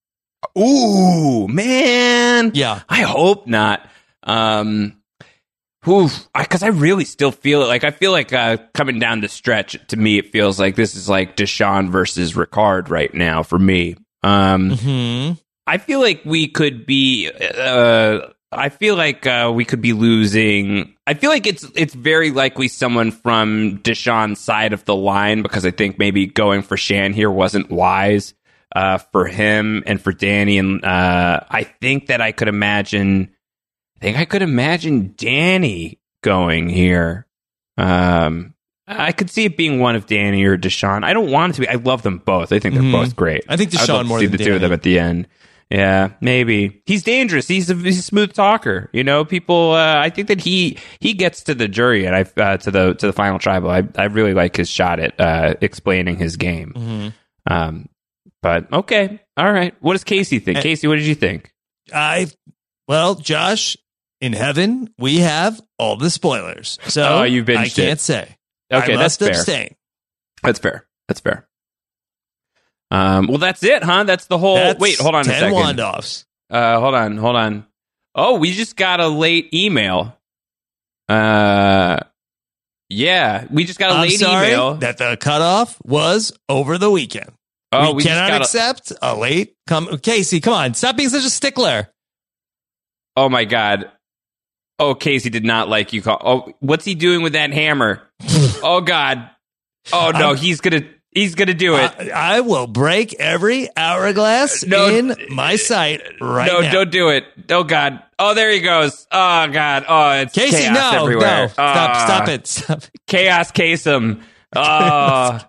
Ooh, man. Yeah. I hope not. Um, Oof, because I, I really still feel it. Like, I feel like uh, coming down the stretch, to me, it feels like this is like Deshaun versus Ricard right now for me. Um, mm-hmm. I feel like we could be. Uh, I feel like uh, we could be losing. I feel like it's it's very likely someone from Deshaun's side of the line, because I think maybe going for Shan here wasn't wise uh, for him and for Danny. And uh, I think that I could imagine. I think I could imagine Danny going here. Um, I could see it being one of Danny or Deshaun. I don't want it to be. I love them both. I think they're Mhm. both great. I think I'd Deshaun love to more see than the two of them Danny. at the end. Yeah, maybe he's dangerous. He's a, he's a smooth talker. You know, people. Uh, I think that he he gets to the jury and I uh, to the to the final tribal. I I really like his shot at uh, explaining his game. Mhm. Um, but okay, all right. What does Casey think? And- Casey, what did you think? I well, Josh, in heaven we have all the spoilers, so Oh, you binged I it. can't say. Okay, I that's must fair. abstain. That's fair. That's fair. Um, well, that's it, huh? That's the whole. That's wait, hold on a ten second. wand-offs. Uh, hold on, hold on. Oh, we just got a late email. Uh, yeah, we just got a I'm late sorry email. that the cutoff was over the weekend. Oh, we, we just cannot got a- accept a late come. Casey, come on, stop being such a stickler. Oh my god. Oh, Casey did not like you. Call. Oh, what's he doing with that hammer? Oh god. Oh no, I'm- he's gonna he's gonna do it. I, I will break every hourglass No, in my sight right no, now. don't do it. Oh god. Oh, there he goes. Oh god. Oh, it's Casey, chaos no, everywhere. no, stop, Ah. stop it, stop it. Chaos Kasem. Oh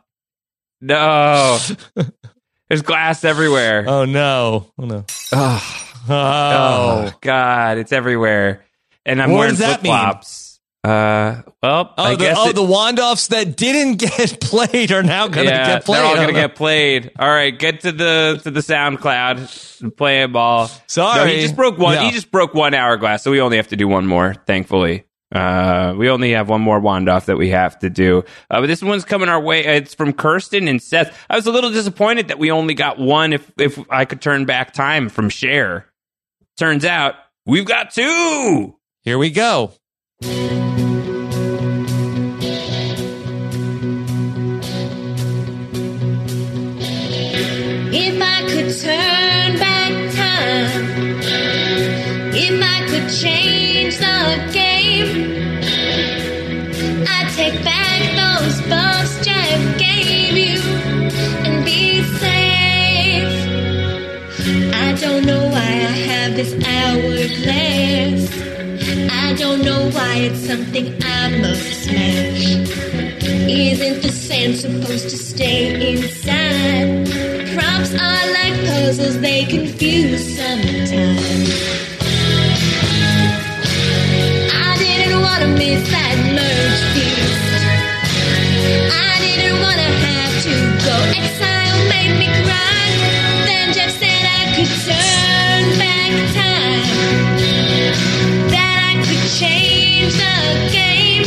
no. There's glass everywhere. Oh no, oh no. Oh, Oh, oh god, it's everywhere. And I'm What wearing does that flip flops. Uh, well, oh, I the, guess oh it- the wand-offs that didn't get played are now going to yeah, get played. they're all I gonna don't know. get played. All right, get to the to the SoundCloud, play a ball. Sorry. no, he just broke one. Yeah. He just broke one hourglass, so we only have to do one more. Thankfully, uh, we only have one more wand off that we have to do. Uh, but this one's coming our way. It's from Kirsten and Seth. I was a little disappointed that we only got one. If if I could turn back time from Cher, turns out we've got two. Here we go. If I could turn back time, if I could change the game, I'd take back those bucks Jeff gave you and be safe. I don't know why I have this hourglass. I don't know why it's something I must smash. Isn't the sand supposed to stay inside? Props are like puzzles, they confuse sometimes. I didn't want to miss that merge feast. I didn't want to have to go. Exile made me cry. Then Jeff said I could turn back time. That I could change the game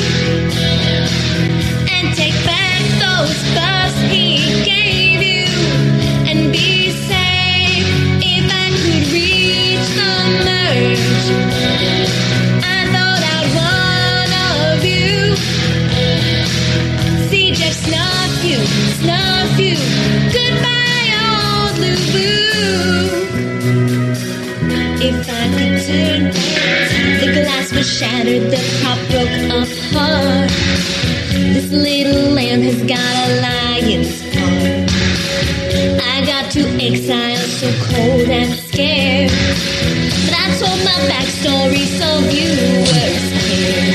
and take back those bucks he gave you and be safe. If I could reach the merge, I thought I'd one of you. See Jeff snuff you, snuff you. Goodbye, old Lubu. If I could turn back, the glass was shattered, the pop broke apart. This little lamb has got a lion's heart. I got to exile so cold cold and scared. But I told my backstory so viewers cared.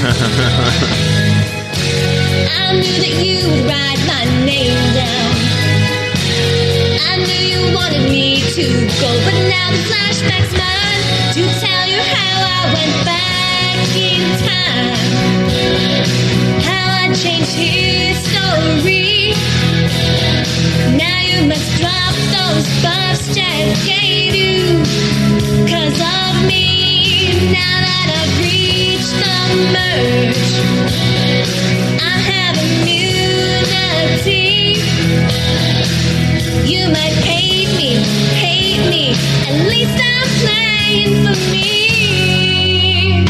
I knew that you would write my name down. I knew you wanted me to go, but now the flashback's mine to tell you how I went back in time, how I changed history. Now you must drop those buffs Jack gave you, 'cause of me. Now that I've reached the merge, I have immunity. You might hate me, hate me, at least I'm playing for me.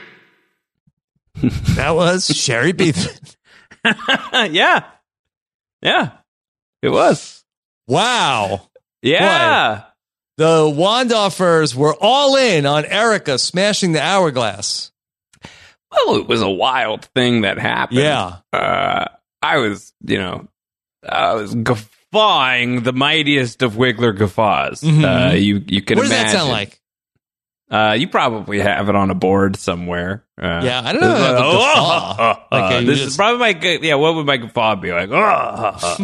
That was Sherry Beathen. Yeah. Yeah. It was. Wow. Yeah. Boy, the Wandoffers were all in on Erica smashing the hourglass. Well, it was a wild thing that happened. Yeah. Uh, I was, you know, I was guffawing the mightiest of Wiggler guffaws. Mhm. Uh, you, you can What does imagine. that sound like? Uh, you probably have it on a board somewhere. Uh, Yeah, I don't know. uh, The oh, guffaw. uh, uh, Like, uh, you this just- is probably my gu- yeah. What would my guffaw be like? Oh, uh, uh.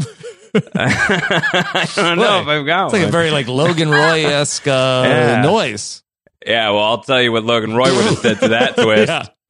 I don't know if I've got It's like one. a very like Logan Roy-esque uh, Yeah. noise. Yeah, well, I'll tell you what Logan Roy would have said to that twist.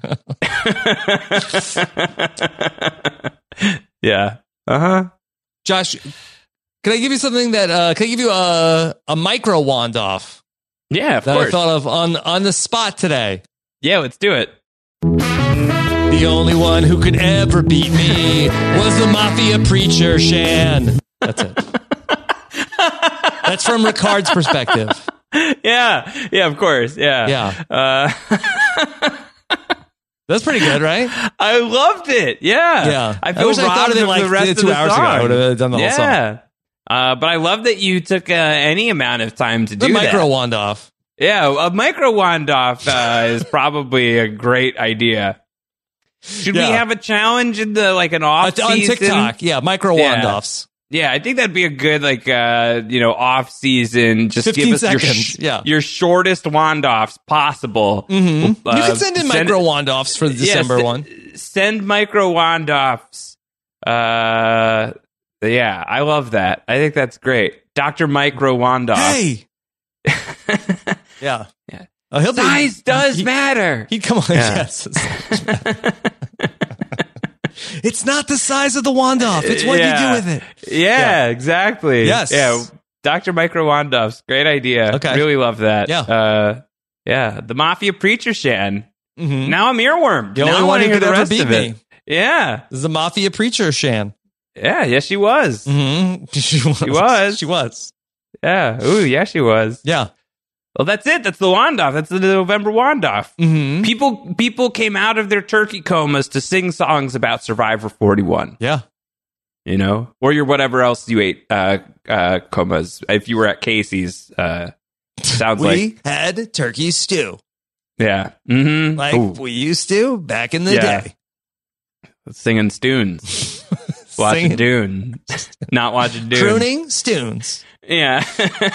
Yeah. Yeah. Uh huh. Josh, can I give you something that uh, can I give you a a micro wand off? Yeah, of that course. I thought of on on the spot today. Yeah, let's do it. The only one who could ever beat me was the mafia preacher, Shan. That's it. That's from Ricard's perspective. Yeah, yeah, of course. Yeah, Yeah. Uh, That's pretty good, right? I loved it. Yeah, Yeah. I I feel wish I thought robbed of it, like, the rest two of the hours ago. song. I would have done the whole song. Yeah. Uh, but I love that you took uh, any amount of time to The do micro that. wand off. Yeah, a micro wand off uh, is probably a great idea. Should Yeah. we have a challenge in the like an off Uh, on season? TikTok, yeah, micro Yeah. wand offs. Yeah, I think that'd be a good like uh, you know off season. Just give fifteen us your seconds, sh- yeah. your shortest wand offs possible. Mm-hmm. Uh, you can send in micro wand offs for the yeah, December se- one. Send micro wand offs. Uh, yeah, I love that. I think that's great. Doctor Micro Wandoff. Hey. Yeah. Yeah. Oh, he'll be- Size does he- matter. He'd come on. Yeah. Yes. It's not the size of the wand off. It's what Yeah. you do with it. Yeah, exactly. Yes. Yeah. Doctor Micro Wandoffs. Great idea. Okay. Really love that. Yeah. Uh, yeah. The Mafia Preacher Shan. Mhm. Now I'm earwormed. The now only I one want to who hear could the ever rest beat of it. me. Yeah. This is the mafia preacher, Shan. Yeah. Yes, she was. Mm-hmm. She was. She was. She was. Yeah. Ooh, yeah, she was. Yeah. Well, that's it. That's the Wandoff. That's the November Wandoff. Mm-hmm. People, people came out of their turkey comas to sing songs about Survivor forty-one. Yeah. You know, or your whatever else you ate uh, uh, comas. If you were at Casey's, uh, sounds We like had turkey stew. yeah, mm-hmm. Like Ooh, we used to back in the Yeah. day. singing Stoons, watching Singing- Dune, not watching Dune. Crooning stoons. Yeah.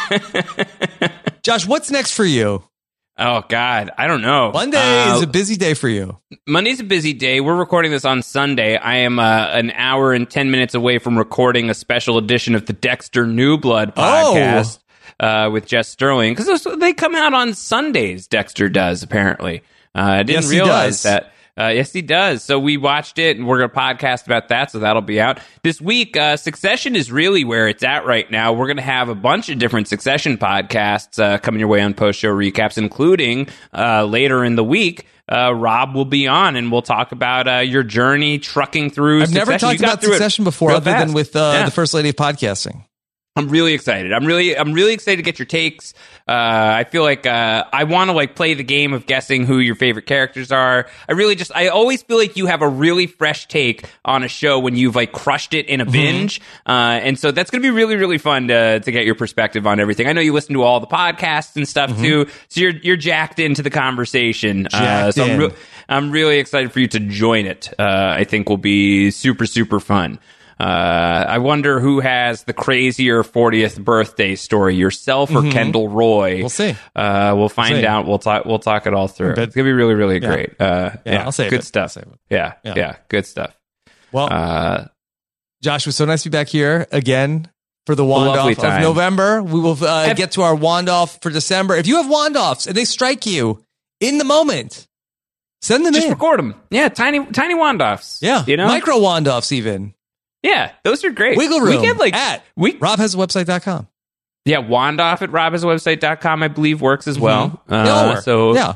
Josh, what's next for you? Oh God, I don't know. Monday Uh, is a busy day for you. Monday's a busy day. We're recording this on Sunday. I am uh, an hour and ten minutes away from recording a special edition of the Dexter New Blood podcast uh, with Jess Sterling because they come out on Sundays. Dexter does apparently. Uh, I didn't Yes, he realize does. that. Uh, yes, he does. So we watched it, and we're going to podcast about that. So that'll be out this week. Uh, Succession is really where it's at right now. We're going to have a bunch of different Succession podcasts uh, coming your way on post show recaps, including uh, later in the week. Uh, Rob will be on, and we'll talk about uh, your journey trucking through. I've never Succession. talked You got about through it Succession before, real other fast. than with uh, Yeah. the First Lady of Podcasting. I'm really excited. I'm really, I'm really excited to get your takes. Uh, I feel like uh, I want to like play the game of guessing who your favorite characters are. I really just, I always feel like you have a really fresh take on a show when you've like crushed it in a binge, uh, and so that's going to be really, really fun to to get your perspective on everything. I know you listen to all the podcasts and stuff too, so you're you're jacked into the conversation. Uh, Jacked so I'm, in. re- I'm really excited for you to join it. Uh, I think will be super, super fun. Uh, I wonder who has the crazier fortieth birthday story, yourself or Mhm. Kendall Roy. We'll see. Uh, we'll find We'll see. out. We'll talk. We'll talk it all through. Bet- It's gonna be really, really Yeah. great. Uh, Yeah, yeah, I'll save good it. stuff. I'll save it. Yeah, Yeah. yeah, good stuff. Well, Uh, Josh, it was so nice to be back here again for the lovely wand off of time. November. We will uh, Have- get to our wand off for December. If you have wand offs and they strike you in the moment, send them just in. record them. Yeah, tiny, tiny wand offs. Yeah, you know, micro wand offs even. Yeah, those are great. Wiggle room We get like at we rob has a website dot com. yeah, wand off at rob has a website dot com, I believe works as well. Mhm. Uh, Or- so yeah.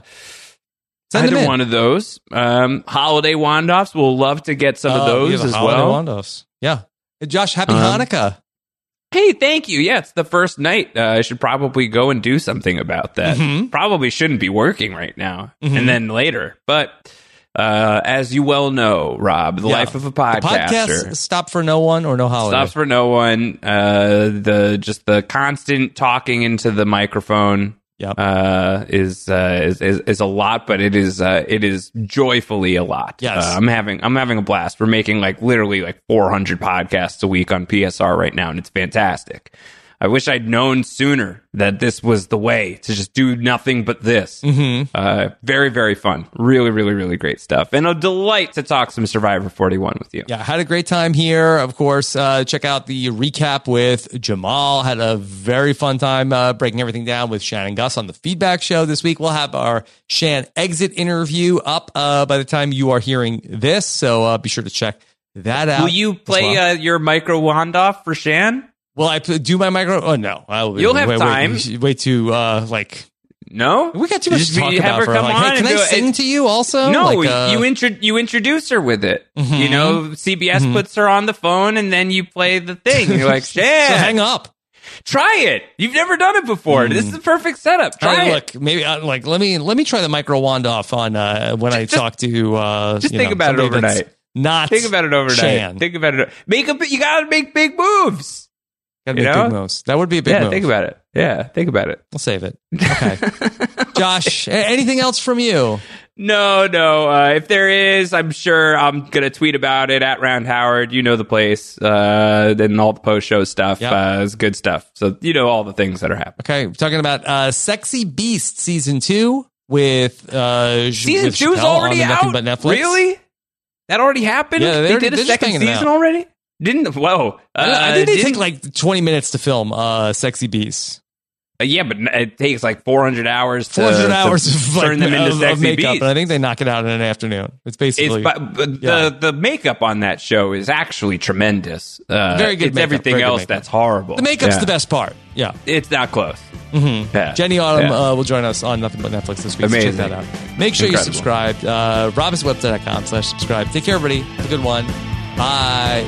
Send them either in. one of those. Um, holiday wand offs. We'll love to get some of Uh, those you have a as holiday well. wand offs. Yeah. Hey, Josh, happy Um, Hanukkah. Hey, thank you. Yeah, it's the first night. Uh, I should probably go and do something about that. Mhm. Probably shouldn't be working right now, Mhm. and then later. But uh, as you well know, Rob, the Yeah. life of a The podcaster podcast stop for no one or no holiday. stops for no one. Uh, the just the constant talking into the microphone. Yep. Uh, is, uh, is is is a lot, but it is uh, it is joyfully a lot. Yes. Uh, I'm having I'm having a blast. We're making like literally like four hundred podcasts a week on P S R right now, and it's fantastic. I wish I'd known sooner that this was the way to just do nothing but this. Mm-hmm. Uh, very very fun. Really really really great stuff, and a delight to talk some Survivor forty-one with you. Yeah, had a great time here. Of course, uh, check out the recap with Jamal. Had a very fun time uh, breaking everything down with Shan and Gus on the feedback show this week. We'll have our Shan exit interview up uh, by the time you are hearing this, so uh, be sure to check that out. Will you as play well. uh, your micro wand off for Shan? Will I p- do my micro? Oh no, I'll, You'll have wait, time. Wait, wait to uh, like. No, We got too You much just- to talk you have about. her For come like, on hey, and can I do it. sing to you also? No, Like, uh, you intro- you introduce her with it. Mhm. You know, C B S Mhm. puts her on the phone, and then you play the thing. You're like, so Shan, hang up. try it. You've never done it before. This is the perfect setup. All Try right, it. look, maybe uh, like let me let me try the micro wand off on uh, when I Just- talk to. Uh, Just you think know, about it somebody that's overnight. Not Think about it overnight. Shan. Think about it. Make a. You gotta make big moves. Gotta you make know? big moves. That would be a big yeah, move. think about it. Yeah, think about it. We'll save it. Okay, Josh. a- Anything else from you? No, no. Uh, if there is, I'm sure I'm gonna tweet about it at Round Howard. You know the place, uh, and all the post show stuff Yep. uh, is good stuff. So you know all the things that are happening. Okay, we're talking about uh, Sexy Beast season two with uh, J- Season with two's Chappelle already on the Nothing out. But Netflix. Really? That already happened? Yeah, they they, already- did a they're just second banging them season out. already. Didn't? Whoa! I, Uh, I think they didn't- take like twenty minutes to film uh, Sexy Beast. Uh, yeah, but it takes like four hundred hours to, Four hundred to hours of, like, turn them into of, of sexy makeup, beasts. and I think they knock it out in an afternoon. It's basically It's but, but yeah. the the makeup on that show is actually tremendous. Uh, Very good It's makeup, everything very good else makeup. that's horrible. the makeup's Yeah. the best part. Yeah. It's not close. Mm-hmm. Yeah. Jenny Autumn Yeah. uh, will join us on Nothing But Netflix this week. So check Amazing. that out. Make sure Incredible. you subscribe. Uh, robinswebsite dot com slash subscribe. Take care, everybody. Have a good one. Bye.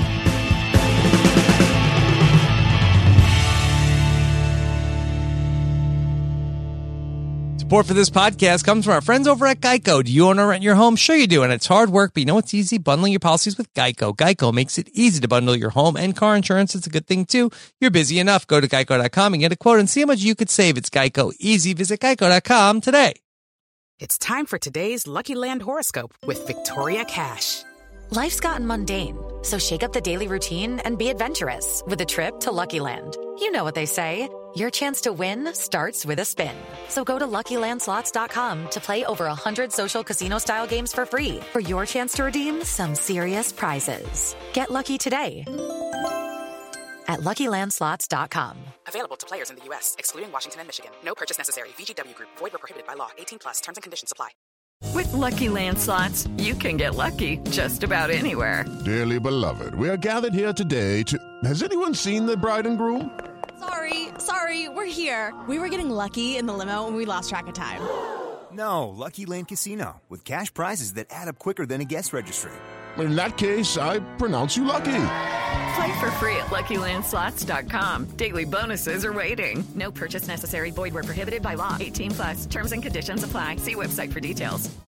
Support for this podcast comes from our friends over at Geico. Do you own or rent your home? Sure you do, and it's hard work, but you know it's easy? Bundling your policies with Geico. Geico makes it easy to bundle your home and car insurance. It's a good thing, too. You're busy enough. Go to geico dot com and get a quote and see how much you could save. It's Geico. Easy. Visit geico dot com today. It's time for today's Lucky Land horoscope with Victoria Cash. Life's gotten mundane, so shake up the daily routine and be adventurous with a trip to Lucky Land. You know what they say. Your chance to win starts with a spin. So go to lucky land slots dot com to play over one hundred social casino-style games for free for your chance to redeem some serious prizes. Get lucky today at lucky land slots dot com. Available to players in the U S, excluding Washington and Michigan. No purchase necessary. V G W Group. Void where prohibited by law. eighteen plus. Terms and conditions apply. With Lucky Land Slots, you can get lucky just about anywhere. Dearly beloved, we are gathered here today to... Has anyone seen the bride and groom? Sorry, sorry, we're here. We were getting lucky in the limo and we lost track of time. No, Lucky Land Casino, with cash prizes that add up quicker than a guest registry. In that case, I pronounce you lucky. Play for free at lucky land slots dot com. Daily bonuses are waiting. No purchase necessary. Void where prohibited by law. eighteen plus. Terms and conditions apply. See website for details.